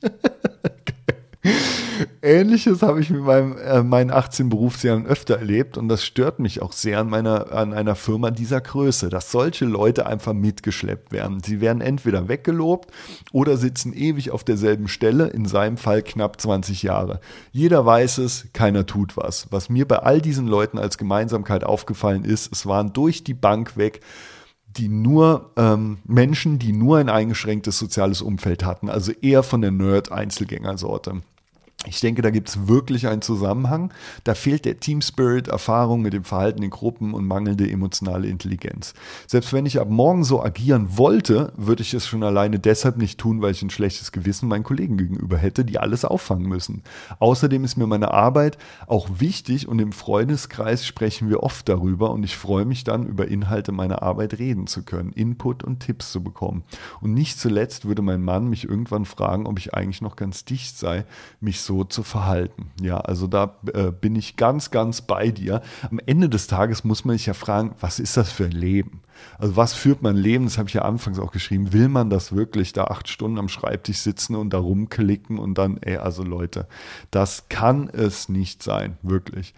Ähnliches habe ich mit meinem, äh, meinen achtzehn Berufsjahren öfter erlebt und das stört mich auch sehr an, meiner, an einer Firma dieser Größe, dass solche Leute einfach mitgeschleppt werden. Sie werden entweder weggelobt oder sitzen ewig auf derselben Stelle, in seinem Fall knapp zwanzig Jahre. Jeder weiß es, keiner tut was. Was mir bei all diesen Leuten als Gemeinsamkeit aufgefallen ist, es waren durch die Bank weg die nur ähm, Menschen, die nur ein eingeschränktes soziales Umfeld hatten, also eher von der Nerd-Einzelgängersorte. Ich denke, da gibt es wirklich einen Zusammenhang. Da fehlt der Team-Spirit, Erfahrung mit dem Verhalten in Gruppen und mangelnde emotionale Intelligenz. Selbst wenn ich ab morgen so agieren wollte, würde ich es schon alleine deshalb nicht tun, weil ich ein schlechtes Gewissen meinen Kollegen gegenüber hätte, die alles auffangen müssen. Außerdem ist mir meine Arbeit auch wichtig und im Freundeskreis sprechen wir oft darüber und ich freue mich dann, über Inhalte meiner Arbeit reden zu können, Input und Tipps zu bekommen. Und nicht zuletzt würde mein Mann mich irgendwann fragen, ob ich eigentlich noch ganz dicht sei, mich so zu verhalten. Ja, also da äh, bin ich ganz, ganz bei dir. Am Ende des Tages muss man sich ja fragen, was ist das für ein Leben? Also was führt man Leben? Das habe ich ja anfangs auch geschrieben. Will man das wirklich, da acht Stunden am Schreibtisch sitzen und da rumklicken und dann, ey, also Leute, das kann es nicht sein, wirklich.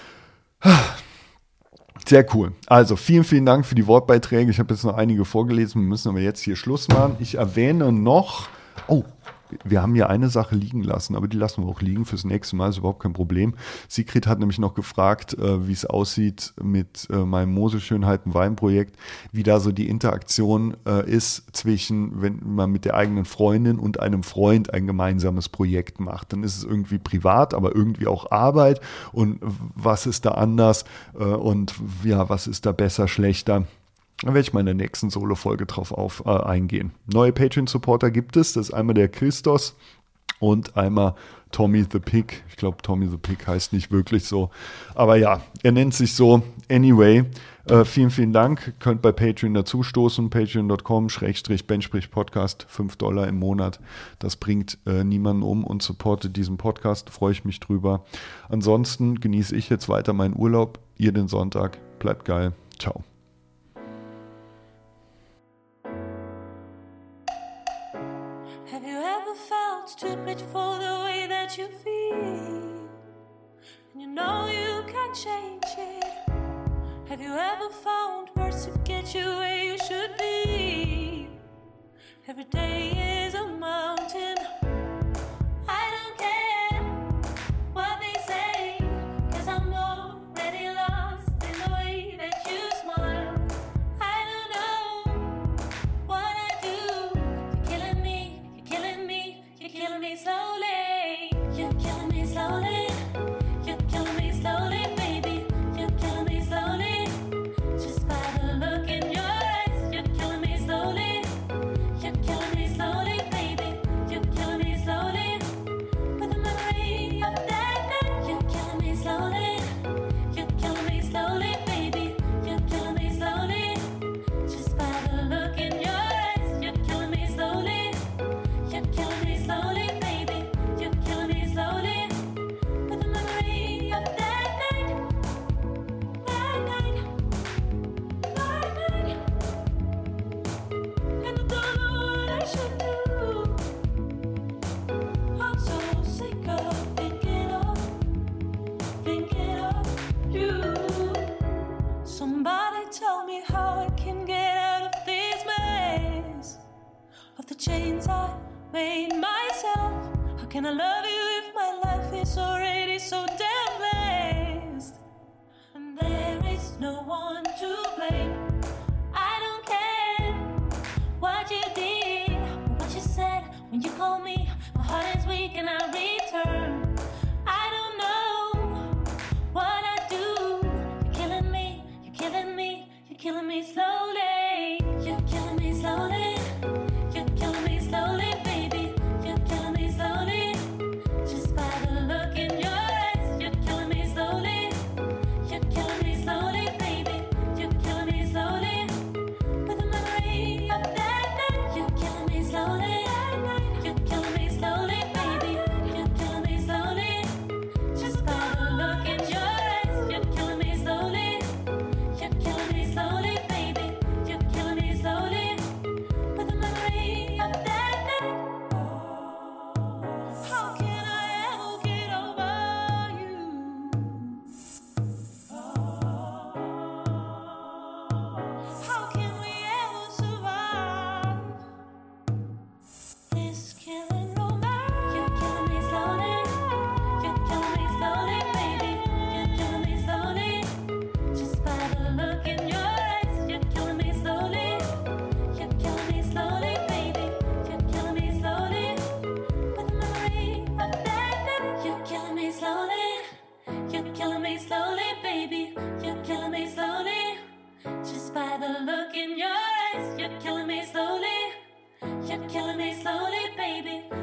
Sehr cool. Also vielen, vielen Dank für die Wortbeiträge. Ich habe jetzt noch einige vorgelesen. Wir müssen aber jetzt hier Schluss machen. Ich erwähne noch, oh, wir haben ja eine Sache liegen lassen, aber die lassen wir auch liegen fürs nächste Mal, ist überhaupt kein Problem. Sigrid hat nämlich noch gefragt, äh, wie es aussieht mit äh, meinem Moselschönheiten-Wein-Projekt, wie da so die Interaktion äh, ist zwischen, wenn man mit der eigenen Freundin und einem Freund ein gemeinsames Projekt macht. Dann ist es irgendwie privat, aber irgendwie auch Arbeit und was ist da anders äh, und ja, was ist da besser, schlechter? Da werde ich mal in der nächsten Solo-Folge drauf auf, äh, eingehen. Neue Patreon-Supporter gibt es. Das ist einmal der Christos und einmal Tommy the Pig. Ich glaube, Tommy the Pig heißt nicht wirklich so. Aber ja, er nennt sich so. Anyway, Äh, vielen, vielen Dank. Könnt bei Patreon dazustoßen. patreon dot com schrägstrich Podcast. fünf Dollar im Monat. Das bringt äh, niemanden um und supportet diesen Podcast. Freue ich mich drüber. Ansonsten genieße ich jetzt weiter meinen Urlaub. Ihr den Sonntag. Bleibt geil. Ciao. Have you ever felt stupid for the way that you feel? And you know you can't change it. Have you ever found words to get you where you should be? Every day is a mountain. I don't care what they say, 'cause I'm already lost in the way that you smile. I don't know what I do. You're killing me, you're killing me, you're killing me slowly. You're killing me slowly. You're killing me slowly, baby. You're killing me slowly. Just by the look in your eyes, you're killing me slowly. You're killing me slowly, baby. You're killing me slowly. With the memory of that night, you're killing me slowly. You're killing me slowly, baby. You're killing me slowly. Just by the look in your eyes, you're killing me slowly. You're killing me slowly, baby. You're killing me slowly. With the memory of that night, that night, that night. And I don't know what I should do. I'm so sick of thinking of, thinking of you. Somebody tell me how I can get out of this mess, of the chains I made myself. How can I love you if my life is already so damn blessed? And there is no one to blame. I don't care what you did, or what you said when you called me. My heart is weak and I return. I don't know what I do. You're killing me, you're killing me, you're killing me slowly. You're killing me slowly. You're killing me slowly, baby. You're killing me slowly. Just by the look in your eyes, you're killing me slowly. You're killing me slowly, baby. You're killing me slowly. With the memory of that night, you're killing me slowly. You're killing me slowly, baby. You're killing me slowly. Just by the look in your eyes, you're killing me slowly. You're killing me slowly, baby. You're killing me slowly. With the memory of that night. How can I ever get over you? How can we ever survive this killing romance? You're killing me slowly. You're killing me slowly, baby. You're killing me slowly. Just by the look in your eyes, you're killing me slowly. You're killing me slowly, baby. You're killing me slowly. With the memory of that night, you're killing me slowly. You're killing me slowly, baby. You're killing me slowly. Just by the look in your eyes, you're killing me slowly. You're killing me slowly, baby.